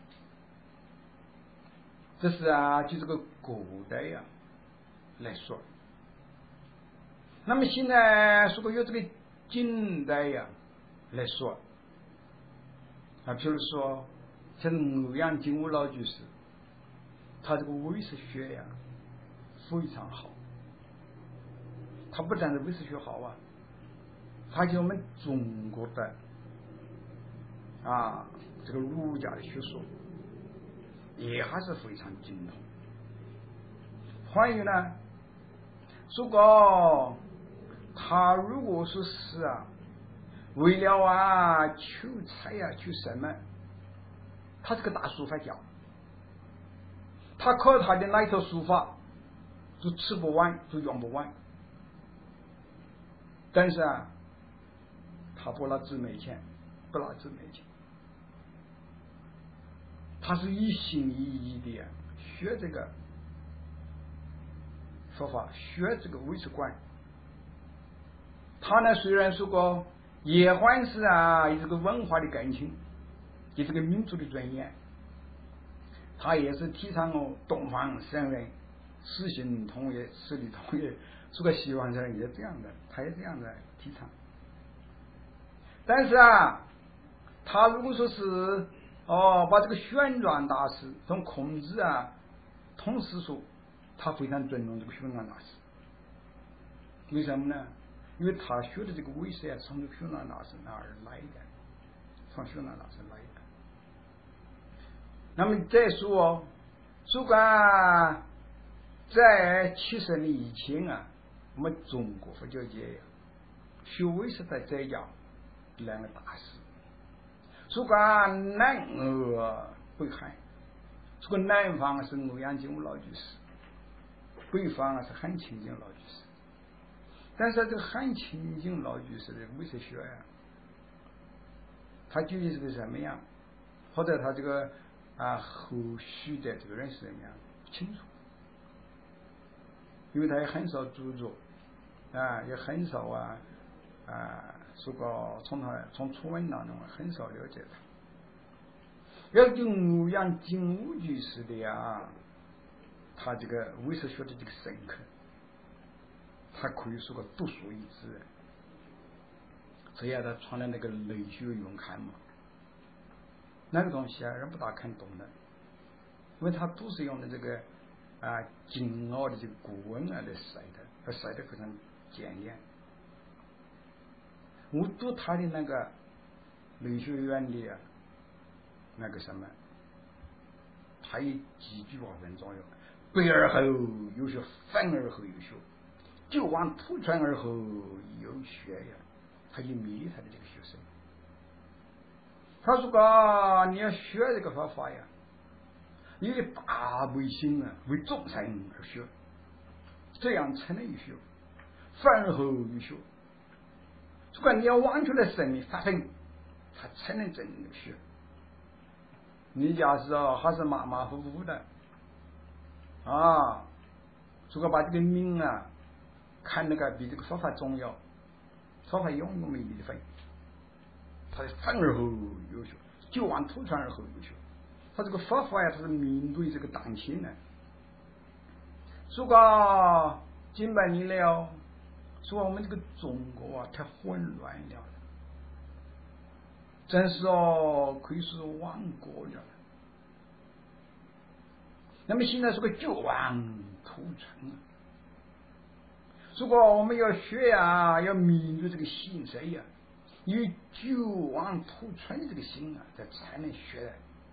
这是啊，就这个古代呀来说。那么现在如果有这个近代呀来说啊，比如说。像欧阳靖武老居士，他这个唯识学呀非常好。他不但是唯识学好啊，他就我们中国的啊这个儒家的学说也还是非常精通。关于呢，如果他如果说是啊，为了啊求财呀求什么？他是个大书法家，他靠他的那一套书法都吃不完，都用不完。但是啊，他不拿纸媒钱，不拿纸媒钱，他是一心一意的学这个说法，学这个唯识观。他呢，虽然说过也还是啊，有这个文化的感情。有这个民族的尊严，他也是提倡哦东方圣人，实行统一，实力统一。这个西方人也这样的，他也这样的提倡。但是啊，他如果说是哦，把这个旋转大师从孔子啊，同时说，他非常尊重这个旋转大师。为什么呢？因为他学的这个唯识啊，从这个旋转大师那儿来的，从旋转大师来的。那么再说，如果在七十年以前啊，我们中国佛教界呀，学唯识的在家两个大师，如果南俄北韩，这个南方是欧阳靖武老居士，北方是韩清净老居士。但是这个韩清净老居士的唯识学呀，他究竟是个什么样，或者他这个啊，后续的这个人是怎么样不清楚，因为他也很少著作啊，也很少啊啊，说个从他从初文当中很少了解他。要就欧阳靖武居士的呀，他这个唯识学的这个深刻，他可以说个独树一帜。所以啊，他传了那个《雷学永刊》嘛。那个东西啊，人不大看懂的，因为他都是用的这个啊精奥的这个古文啊来写的，而写的非常简练。我读他的那个雷学院的啊，那个什么，他有几句话分左右：北而后有学，反而后有学，就往土传而后有学呀。他就迷他的这个学生。他说个你要学这个方法呀，因为大为心啊，为众生而学，这样才能有学，反而后有学。如果你要往出来生命发生， 他才能正确。你假使哦还是马马虎虎的啊，如果把这个命啊看那个比这个佛法重要，佛法永远没离分，他反而后优秀，就往土传而后优秀。他这个佛法呀，他是面对这个当前呢。如果几百年了，说我们这个中国啊太混乱了，真是哦可以说是亡国了。那么现在是个九亡土存啊。如果我们要学呀、啊，要面对这个现实呀，有九亡土存的这个心啊，这才能学。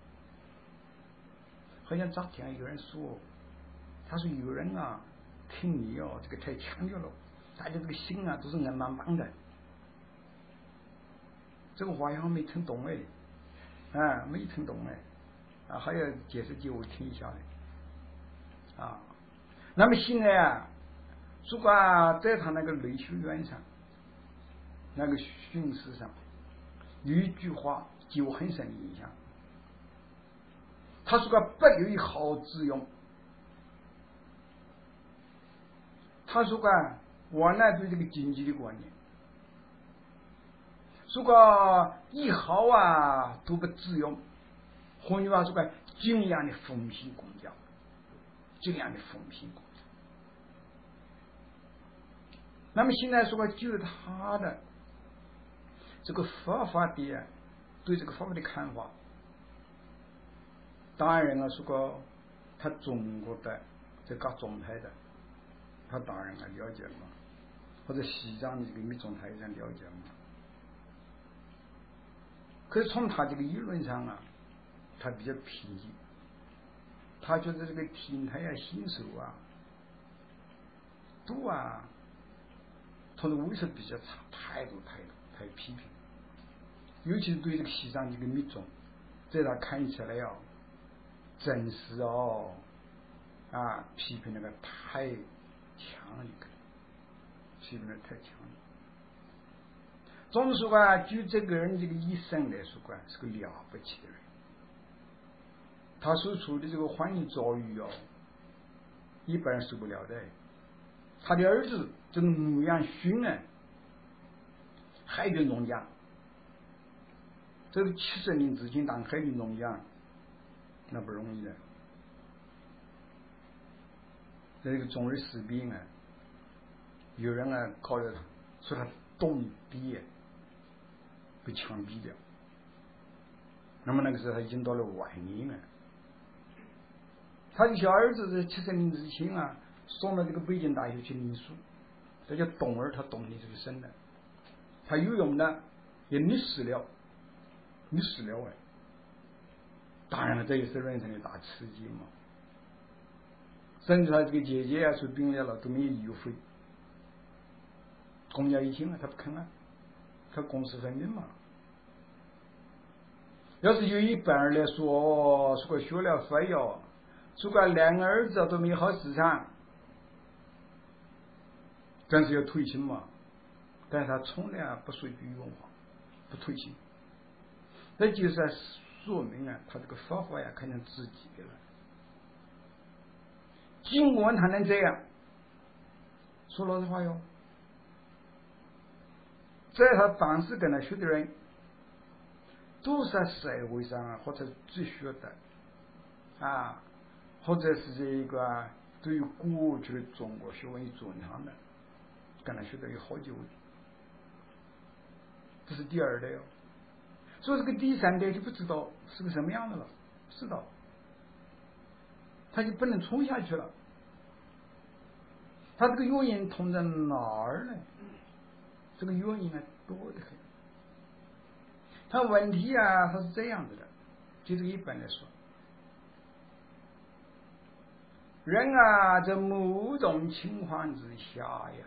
好像昨天有人说，他说有人啊听你哦这个太强调了，大家这个心啊都是硬邦邦的。这个话好像没听懂哎，啊没听懂哎，啊还要解释给我听一下嘞，啊，那么现在啊，如果啊在他那个内修院上，那个训示上，有一句话给我很深的印象。他说个不有一毫之用。他说个我呢对这个经济的观念，说个一毫啊都不自用。换句话说个这样的风评公教，这样的风评公教。那么现在说个就是他的这个佛法的对这个佛法的看法。当然啊，说个他中国的这个状态的，他当然啊了解嘛，或者西藏的这个密宗他也想了解嘛。可是从他这个理论上啊，他比较平静，他觉得这个天台啊、新手啊，都啊，他的为什比较差，态度态度太批评，尤其是对这个西藏这个密宗，在他看起来要。真是哦，啊，批评那个太强了一个，批评的太强了。总说啊，就这个人这个一生来说啊，是个了不起的人。他所处的这个环境遭遇哦，一般人受不了的。他的儿子这个牧羊勋啊，海军中将，这个七十年之前当海军中将。那不容易的，这个中日士兵啊，有人啊搞了他，说他动笔被枪毙掉。那么那个时候他已经到了晚年了，他的小儿子在七十年之前啊，送到这个北京大学去念书，这叫懂儿，他懂你这个深的，他游泳呢也溺死了，溺死了哎。当然了，这也是人生的大刺激嘛。甚至他这个姐姐啊，说病了都没有医费，公家一听啊，他不肯啊，他公私分明嘛。要是有一般人来说，说个学了费哟，说个两个儿子都没好市场，真是要推行嘛。但是他从来不说一句冤话，不推行，这就是说明啊，他这个佛法呀，看成自己的了。尽管他能这样，说老实话哟，在他当时跟他学的人，都是在社会上啊，或者最学的啊，或者是这一个对于过去的中国学问有尊长的，跟他学的有好几位，这是第二代哟。所以这个第三代就不知道是个什么样的了，知道他就不能冲下去了。他这个原因通在哪儿呢？这个原因啊多得很。他问题啊，他是这样子的，就这个一般来说，人啊，在某种情况之下呀，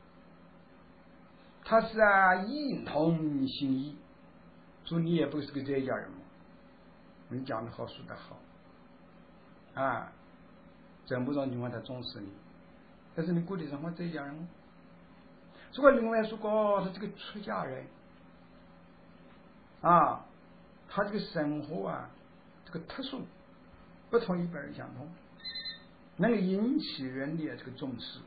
他是啊一同心意。说你也不是个这家人嘛，你讲的好，说的好，啊，在某种情况他重视你，但是你过的生活这家人，如果另外说过他这个出家人， 啊，他这个生活啊，这个特殊，不同一般人相同，能够引起人的这个重视，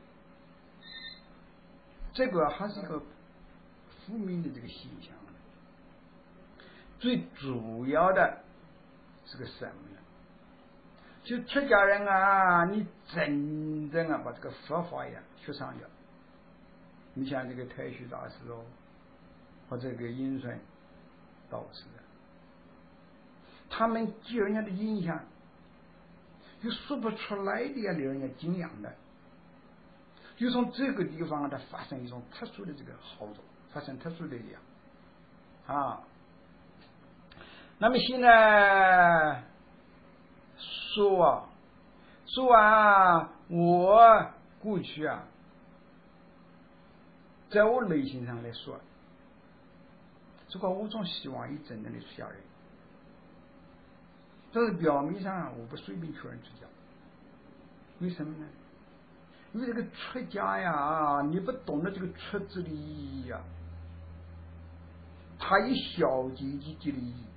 这个还是一个负面的这个现象。最主要的是个什么呢？就出家人啊，你真正啊把这个佛法呀学上了，你像这个太虚大师哦，或者这个印顺道士啊，他们给人家的印象就说不出来的呀，令人家敬仰的，就从这个地方它发生一种特殊的这个好处，发生特殊的力量啊。那么现在说啊，说啊，我过去啊，在我内心上来说，这个我总希望有真正的出家人，但是表面上我不随便求人出家，为什么呢？因为这个出家呀，你不懂得这个出字的意义呀，它以小节积极的意义。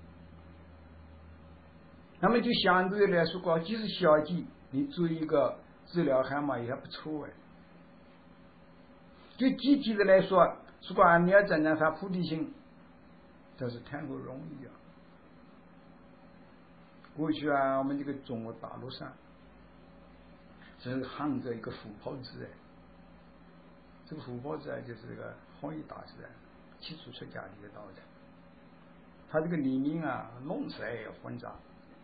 那么就相对来说讲，即使小节，你做一个治疗还嘛也不错哎。就积极的来说，如果你要真正发菩提心，这是太过容易啊。过去啊，我们这个中国大陆上，是杭州一个福泡子哎，这个福泡子啊，就是这个弘一大师啊，起初出家的一个道场，他这个里面啊，弄色混杂。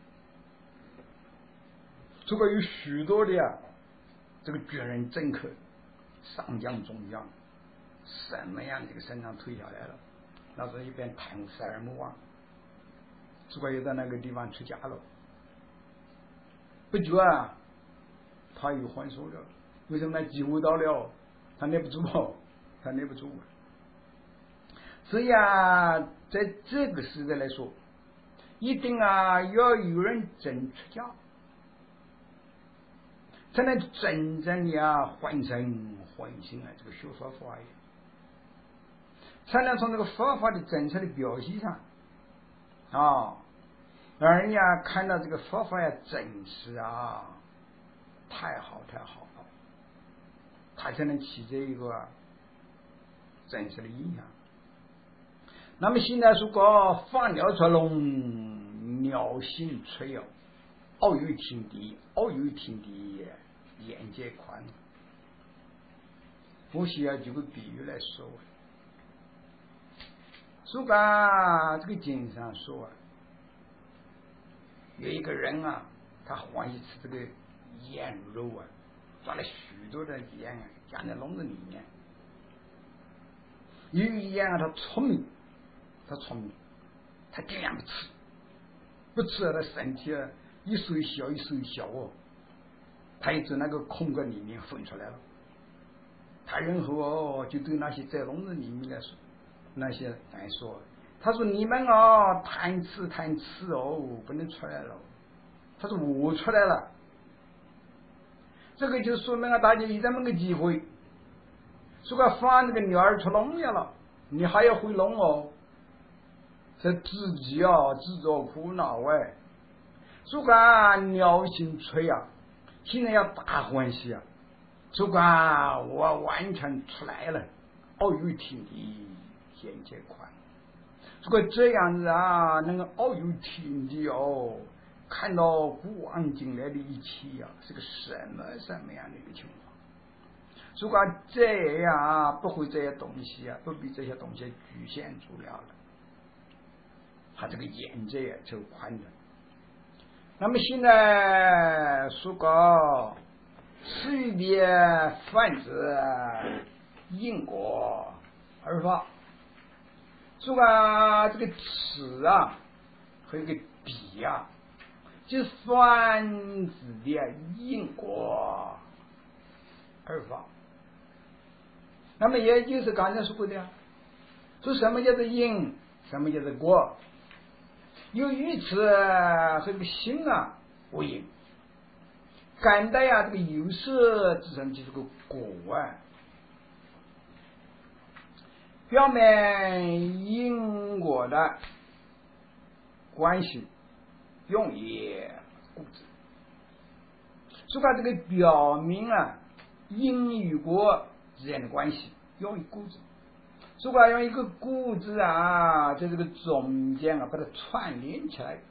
这个有许多的呀，这个军人政客、上将、中将，什么样这个身上退下来了，那是一边贪污杀人魔王，这个又在那个地方出家了。不久啊，他又还手了。为什么呢？机会到了，他耐不住哦，他耐不住。所以啊，在这个时代来说，一定啊要有人真出家，才能真正的啊换身换心啊，这个学佛法呀，才能从这个佛法的真实的表现上啊，让人家看到这个佛法呀真实啊，太好太好了，他才能起这一个真实的影响。那么现在说个放鸟出笼，鸟心出摇，遨游天地，遨游天地，眼界宽。我需要举个比喻来说，说个这个经上说啊，有一个人啊，他欢喜吃这个燕肉啊，抓了许多的燕啊，夹在笼子里面。有一燕啊，他聪明，他聪明，他尽量不吃，不吃啊，他身体啊一手一小，一手一小哦，他一从那个空格里面分出来了。他然后哦，就对那些在笼子里面来说，那些来说，他说你们哦贪吃贪吃哦，不能出来了。他说我出来了，这个就说明了大家有这么个机会，如果放那个鸟儿出笼去了，你还要回笼哦，这自己啊自找苦恼哎。如果鸟心吹啊，现在要大欢喜啊。如果我完全出来了，遨游天地，眼界宽。如果这样子啊，能够遨游天地哦，看到古往今来的一切啊，是个什么什么样的一个情况？如果这样啊，不会这些东西啊，不被这些东西局限住了了，他这个眼界就宽了。那么现在说个随便泛指因果而发，说个这个此啊和一个彼啊，就是泛指的因果而发。那么也就是刚才说过的呀，说什么叫做因，什么叫做果？由于此和这个心啊为因，感到呀这个有色之身就是个果啊。表面因果的关系永远固执。所以这个表明啊，因与果之间的关系永远固执。所以用一个固执啊，在这个中间啊，把它串联起来。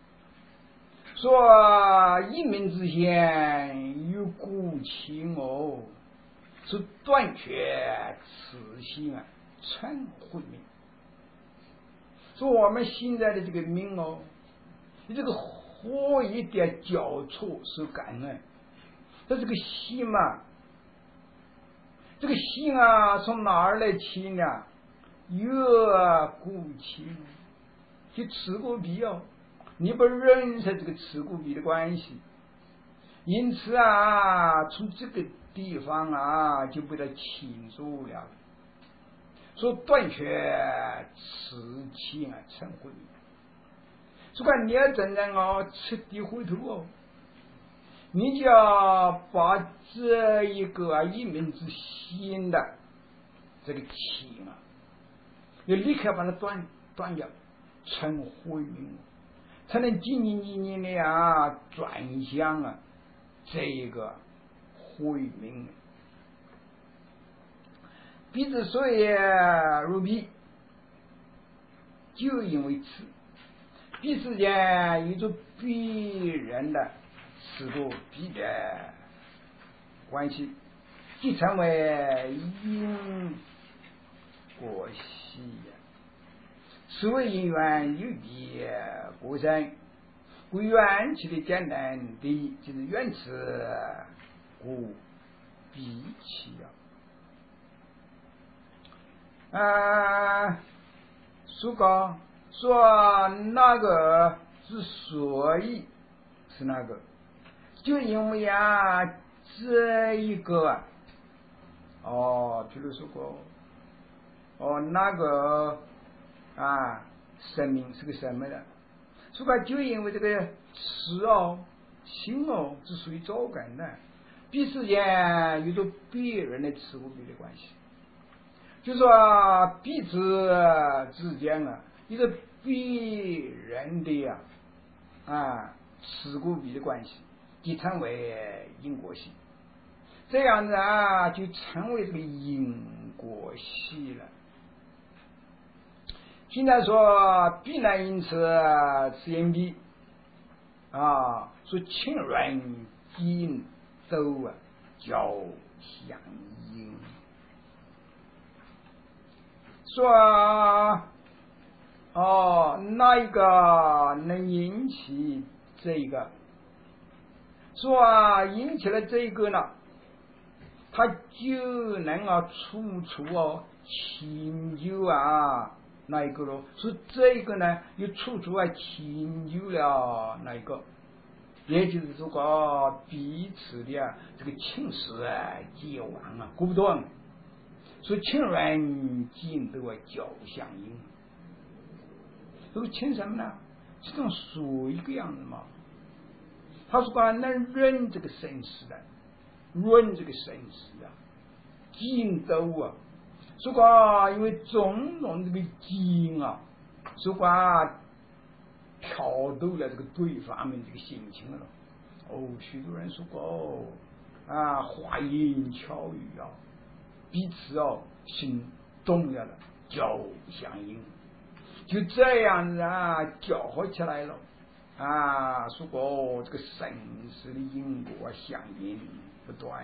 说一命之间有古情哦，是断绝此心啊，成慧命。说我们现在的这个命哦，你这个火一点交错是感恩，这这个心嘛，这个心啊，从哪儿来起呢？有古情，就持股比哦。你不认识这个持股比的关系，因此啊，从这个地方啊就被他侵入了，说断绝此情啊成慧命。所以你要真正哦彻底回头哦，你就要把这一个啊一命之心的这个情啊，要立刻把它断断掉，成慧命。才能紧紧紧紧的啊转向啊这个慧命。彼之所以如彼，就因为此，彼之间有着必然的此度彼的关系，即称为因果系呀。此为因缘有别过生，故缘起的简单的就是缘起故彼起啊。啊，说个说那个之所以是那个，就因为啊这一个哦，比如说过哦那个。啊，生命是个什么的？所以就因为这个识哦、心哦，是属于周感的，彼之间有着别人的持股比的关系，就说彼此之间啊，有着别人的呀啊持股比的关系，即称为因果系。这样子啊，就称为这个因果系了。现在说必然因此此因彼啊，说亲人近都啊交相应，说哦那一个能引起这个，说啊引起了这个呢，他就能啊处处哦迁就啊那一个咯，所以这一个呢又处处啊迁就了那一个，也就是说个彼此的啊这个情势啊交往啊不断，所以亲人近都啊交相应。这个亲什么呢？这种属一个样子嘛。他说过能忍这个生死的，忍这个生死啊，近都啊。说过因为种种这个经啊，说过挑逗了这个对方面这个心情了。哦，许多人说过哦啊，话言巧语啊，彼此哦心动了了，交相应，就这样子啊，交合起来了啊。说过、哦、这个生死的因果相应不断。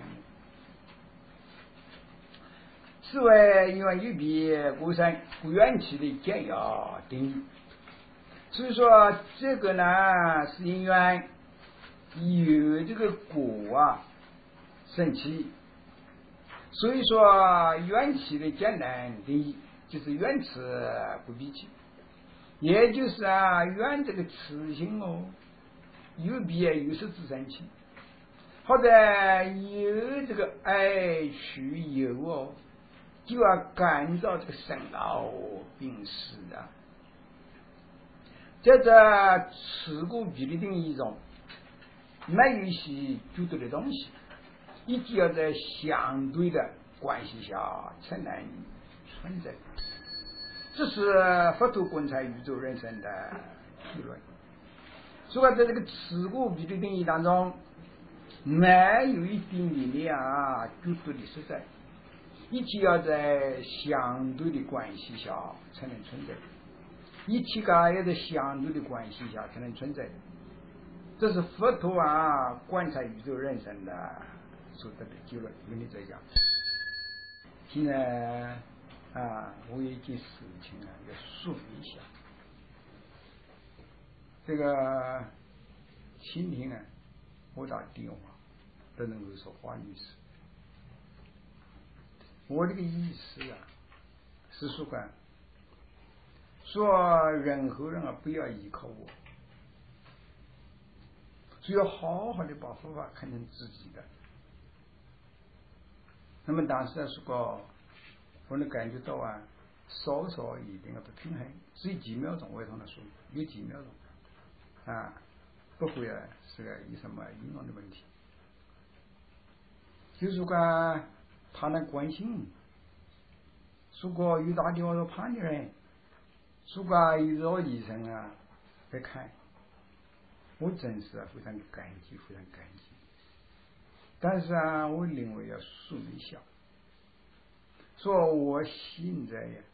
此为因为有别过生不缘起的简要定义。所以说这个呢是因缘有这个果啊生起，所以说缘起的简单定义就是缘起不必起，也就是啊缘这个此心哦有别有是自生起，或者有这个爱取有哦，就要感召这个生老病死啊。在这持股比的定义中，没有一些绝对的东西，一定要在相对的关系下才能存在。这是佛陀观察宇宙人生的议论。所以在这个持股比的定义当中，没有一定的啊绝对的实在，一切要在相对的关系下才能存在，一切个要在相对的关系下才能存在。这是佛陀啊观察宇宙人生的所得的结论。跟你再讲，现在啊，我有一件事情啊要说一下。这个今天啊，我打电话都能够说话意思。我这个意思啊，是说干，说任何人啊不要依靠我，只要好好的把佛法看成自己的。那么当时啊，说个我能感觉到啊，稍稍一点的不平衡，只有几秒钟，我也同他说，有几秒钟啊，不会啊，是个有什么阴阳的问题。就是说他能关心，如果遇到电话说旁的人，如果遇到医生啊来看，我真是非常感激，非常感激。但是啊，我认为要说一下，说我现在呀，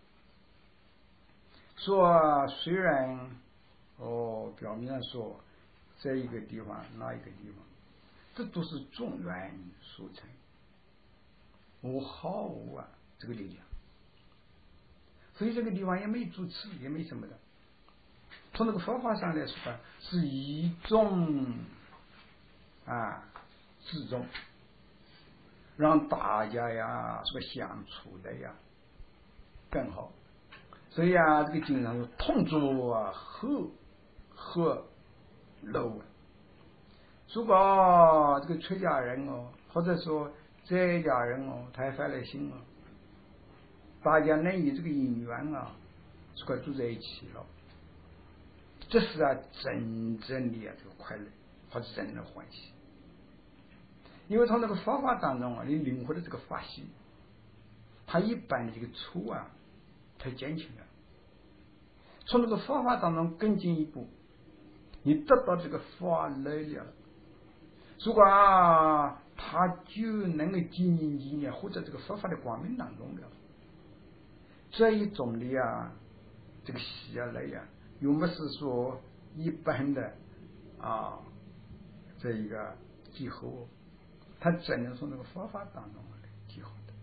说虽然哦表面上说在一个地方那一个地方，这都是众缘所成，我毫无啊这个力量，所以这个地方也没主持，也没什么的。从这个佛法上来说，是一种啊自重，让大家呀这个相处的呀更好。所以啊，这个经常说同桌啊和和乐啊。如果这个出家人哦，或者说在家人哦，他还发了心哦，大家能以这个因缘啊，这个住在一起了，这是啊真正的啊这个快乐，或者真正的欢喜。因为从那个佛法当中啊，你领会的这个法喜，它一般的这个处啊，它减轻了。从那个佛法当中更进一步，你得到这个法乐了。如果啊，他就能够经营几年，或者这个佛法的光明当中了，这一种的呀，这个喜啊乐呀，又不是说一般的啊，这一个集合，他真的从那个佛法当中来集合的。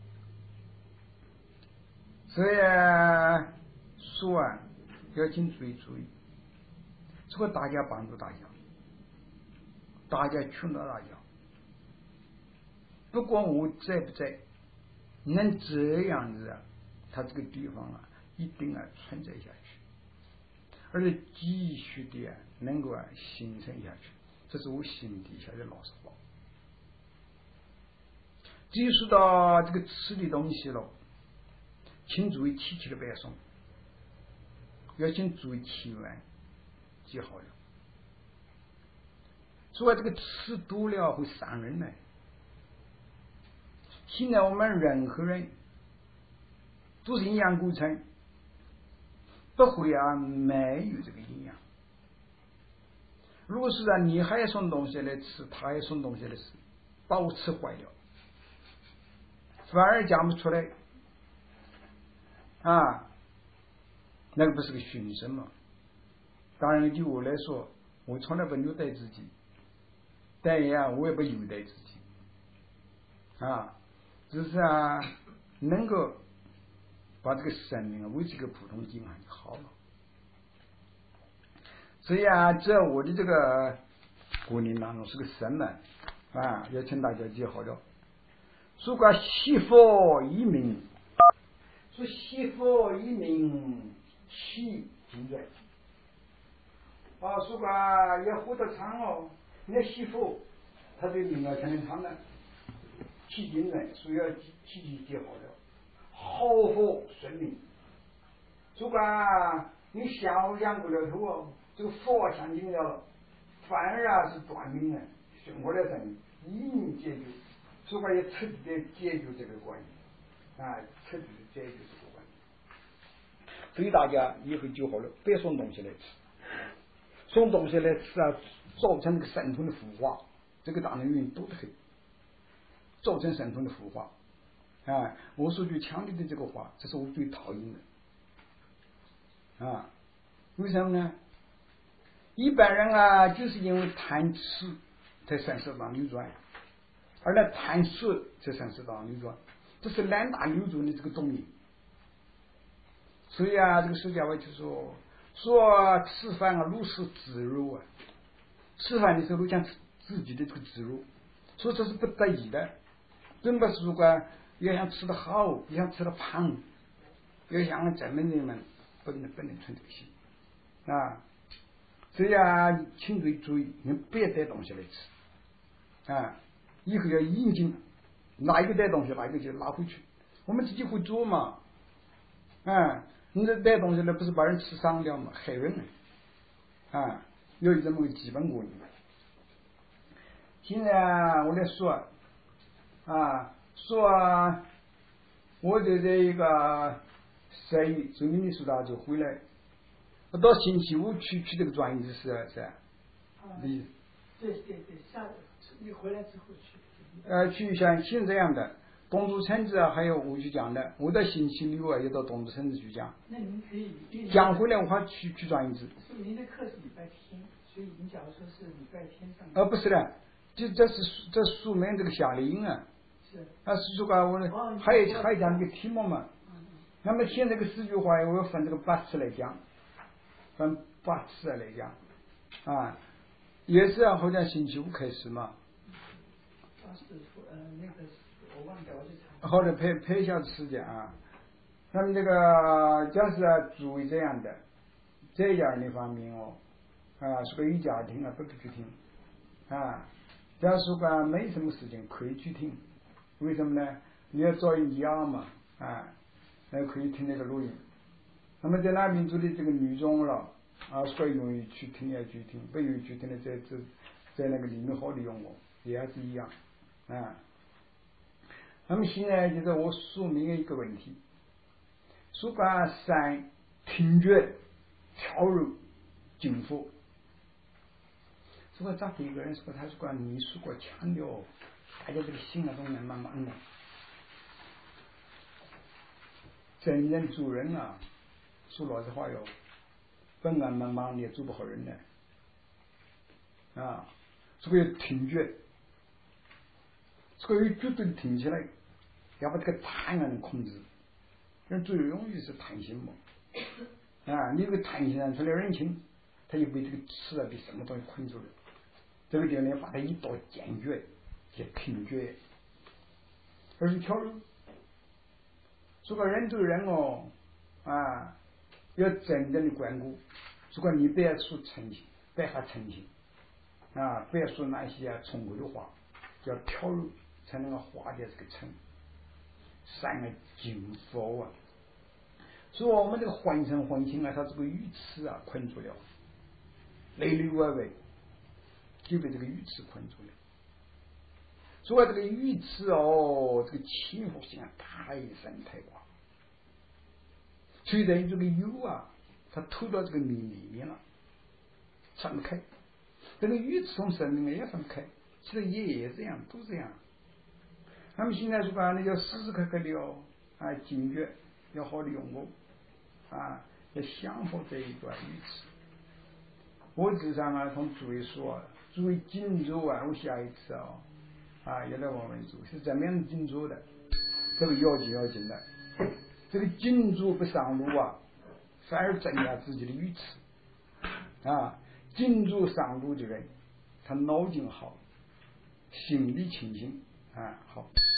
所以啊说啊，要请注意注意，这个大家帮助大家，大家劝导大家。不管我在不在，能这样子啊，他这个地方啊，一定啊存在下去，而且继续的啊，能够啊形成下去，这是我心底下的老实话。至于说到这个吃的东西了，请注意提起的背诵，要请注意提完记好了。所以这个吃多了会伤人呢。现在我们任何人都是营养过程，不会啊没有这个营养。如果是啊你还要送东西来吃，他还送东西来吃，把我吃坏了，反而讲不出来啊，那个不是个畜生嘛？当然对我来说，我从来不虐待自己，但也啊我也不优待自己啊。只是啊，能够把这个生命啊维持一个普通健康就好了。所以啊，在我的这个观念当中是个什么啊？要请大家记好了。说个惜佛一命，说惜佛一命起精锐啊，说个要活得长哦，你要惜佛，他对命啊才能长的。起精神，所以要提提记好了，好佛顺命。如果你想想过了头哦，这个佛想尽了，反而啊是短命的，生活的人一命解决，所以要彻底的解决这个关系啊，彻底的解决这个关系。所以大家以后就好了，别送东西来吃送东西来吃啊，造成这个神通的腐化，这个当然原因多得很，造成神通的腐化。啊，我说句强烈的这个话，这是我最讨厌的啊！为什么呢？一般人啊，就是因为贪吃在三世当流转，而呢贪色在三世当流转，这是两大流转的这个动力。所以啊，这个释迦佛就说说吃饭啊，如是自肉啊，吃饭的时候都讲自己的这个自肉，所以这是不得已的，并不是如果要想吃得好，要想吃得胖，要想咱们人们不能不能存这个心啊。所以啊，请注意注意，你不要带东西来吃啊！以后要严谨，哪一个带东西，哪一个就拿回去。我们自己会做嘛，啊，你这带东西来不是把人吃伤掉嘛，害人啊！有这么个基本观念。现在啊，我来说啊，说啊，我就在一个十一周年的时候就回来。我到星期五去去这个转移的是是啊，你
对对对，下你回来之后去。
呃，去像现这样的东竹村子啊，还有我去讲的，我到星期六啊也到东竹村子去讲。
那您可以
讲回来我还去去转移子。
是您的课是礼拜天，所以您假如说是礼拜天上。
呃，不是的，就这是这书面这个夏令营啊。
是。
啊，是说个我
哦、
还有还有讲这个题目嘛。
嗯、
那么现在这个四句话我要分这个八次来讲。分八次来讲，啊，也是啊，好像星期五开始嘛。
八次呃，那个我忘掉，我去查。
或者配配一下时间啊。那么这个就是要注意这样的这样的方面哦，啊，是个一家听啊，不必去听啊。假如说没什么事情可以去听，为什么呢？你要找一家嘛，啊，那可以听那个录音。那么在那民族的这个女中了啊，所以容易去听也去听，不容易去听的在在在那个里面好利用我，也是一样啊。那么现在就是我说明一个问题，说把三听觉、调柔、静佛，如果咋的一个人说他是管你说过强调，大家这个心啊都能慢慢的，真正做人啊。说老实话哟，本来忙忙的也做不好人的啊。这个听觉，这个有绝对的听起来，要把这个贪能控制。人最容易是贪心嘛啊！你这个贪心让出来人情，他就被这个吃啊，被什么东西困住了。这个地方把它一刀坚决，叫听觉，而是调柔。这个人对人哦啊。要真正的关顾，如果你不要说诚心，不要诚心啊，不要说那些啊冲口的话，要调柔才能够化解这个嗔。三个静佛啊，所以我们这个浑身浑心啊，它这个鱼刺啊困住了，内里外外就被这个鱼刺困住了。所以这个鱼刺哦，这个侵入性啊太深太广。所以等于这个油啊，它透到这个米里面了，散不开。这个鱼刺从生命也散不开，其实也也这样，都这样。那么现在说吧，你要时时刻刻的要啊警觉，要好的用功啊，要降服这一段鱼刺。我至少啊，从注意说，注意紧捉啊，我下一次啊啊也来问问主是怎么样紧捉的，这个要紧要紧的。这个紧捉不上路啊，反而增加自己的鱼刺啊。紧捉上路的人，他脑筋好，心理清醒啊，好。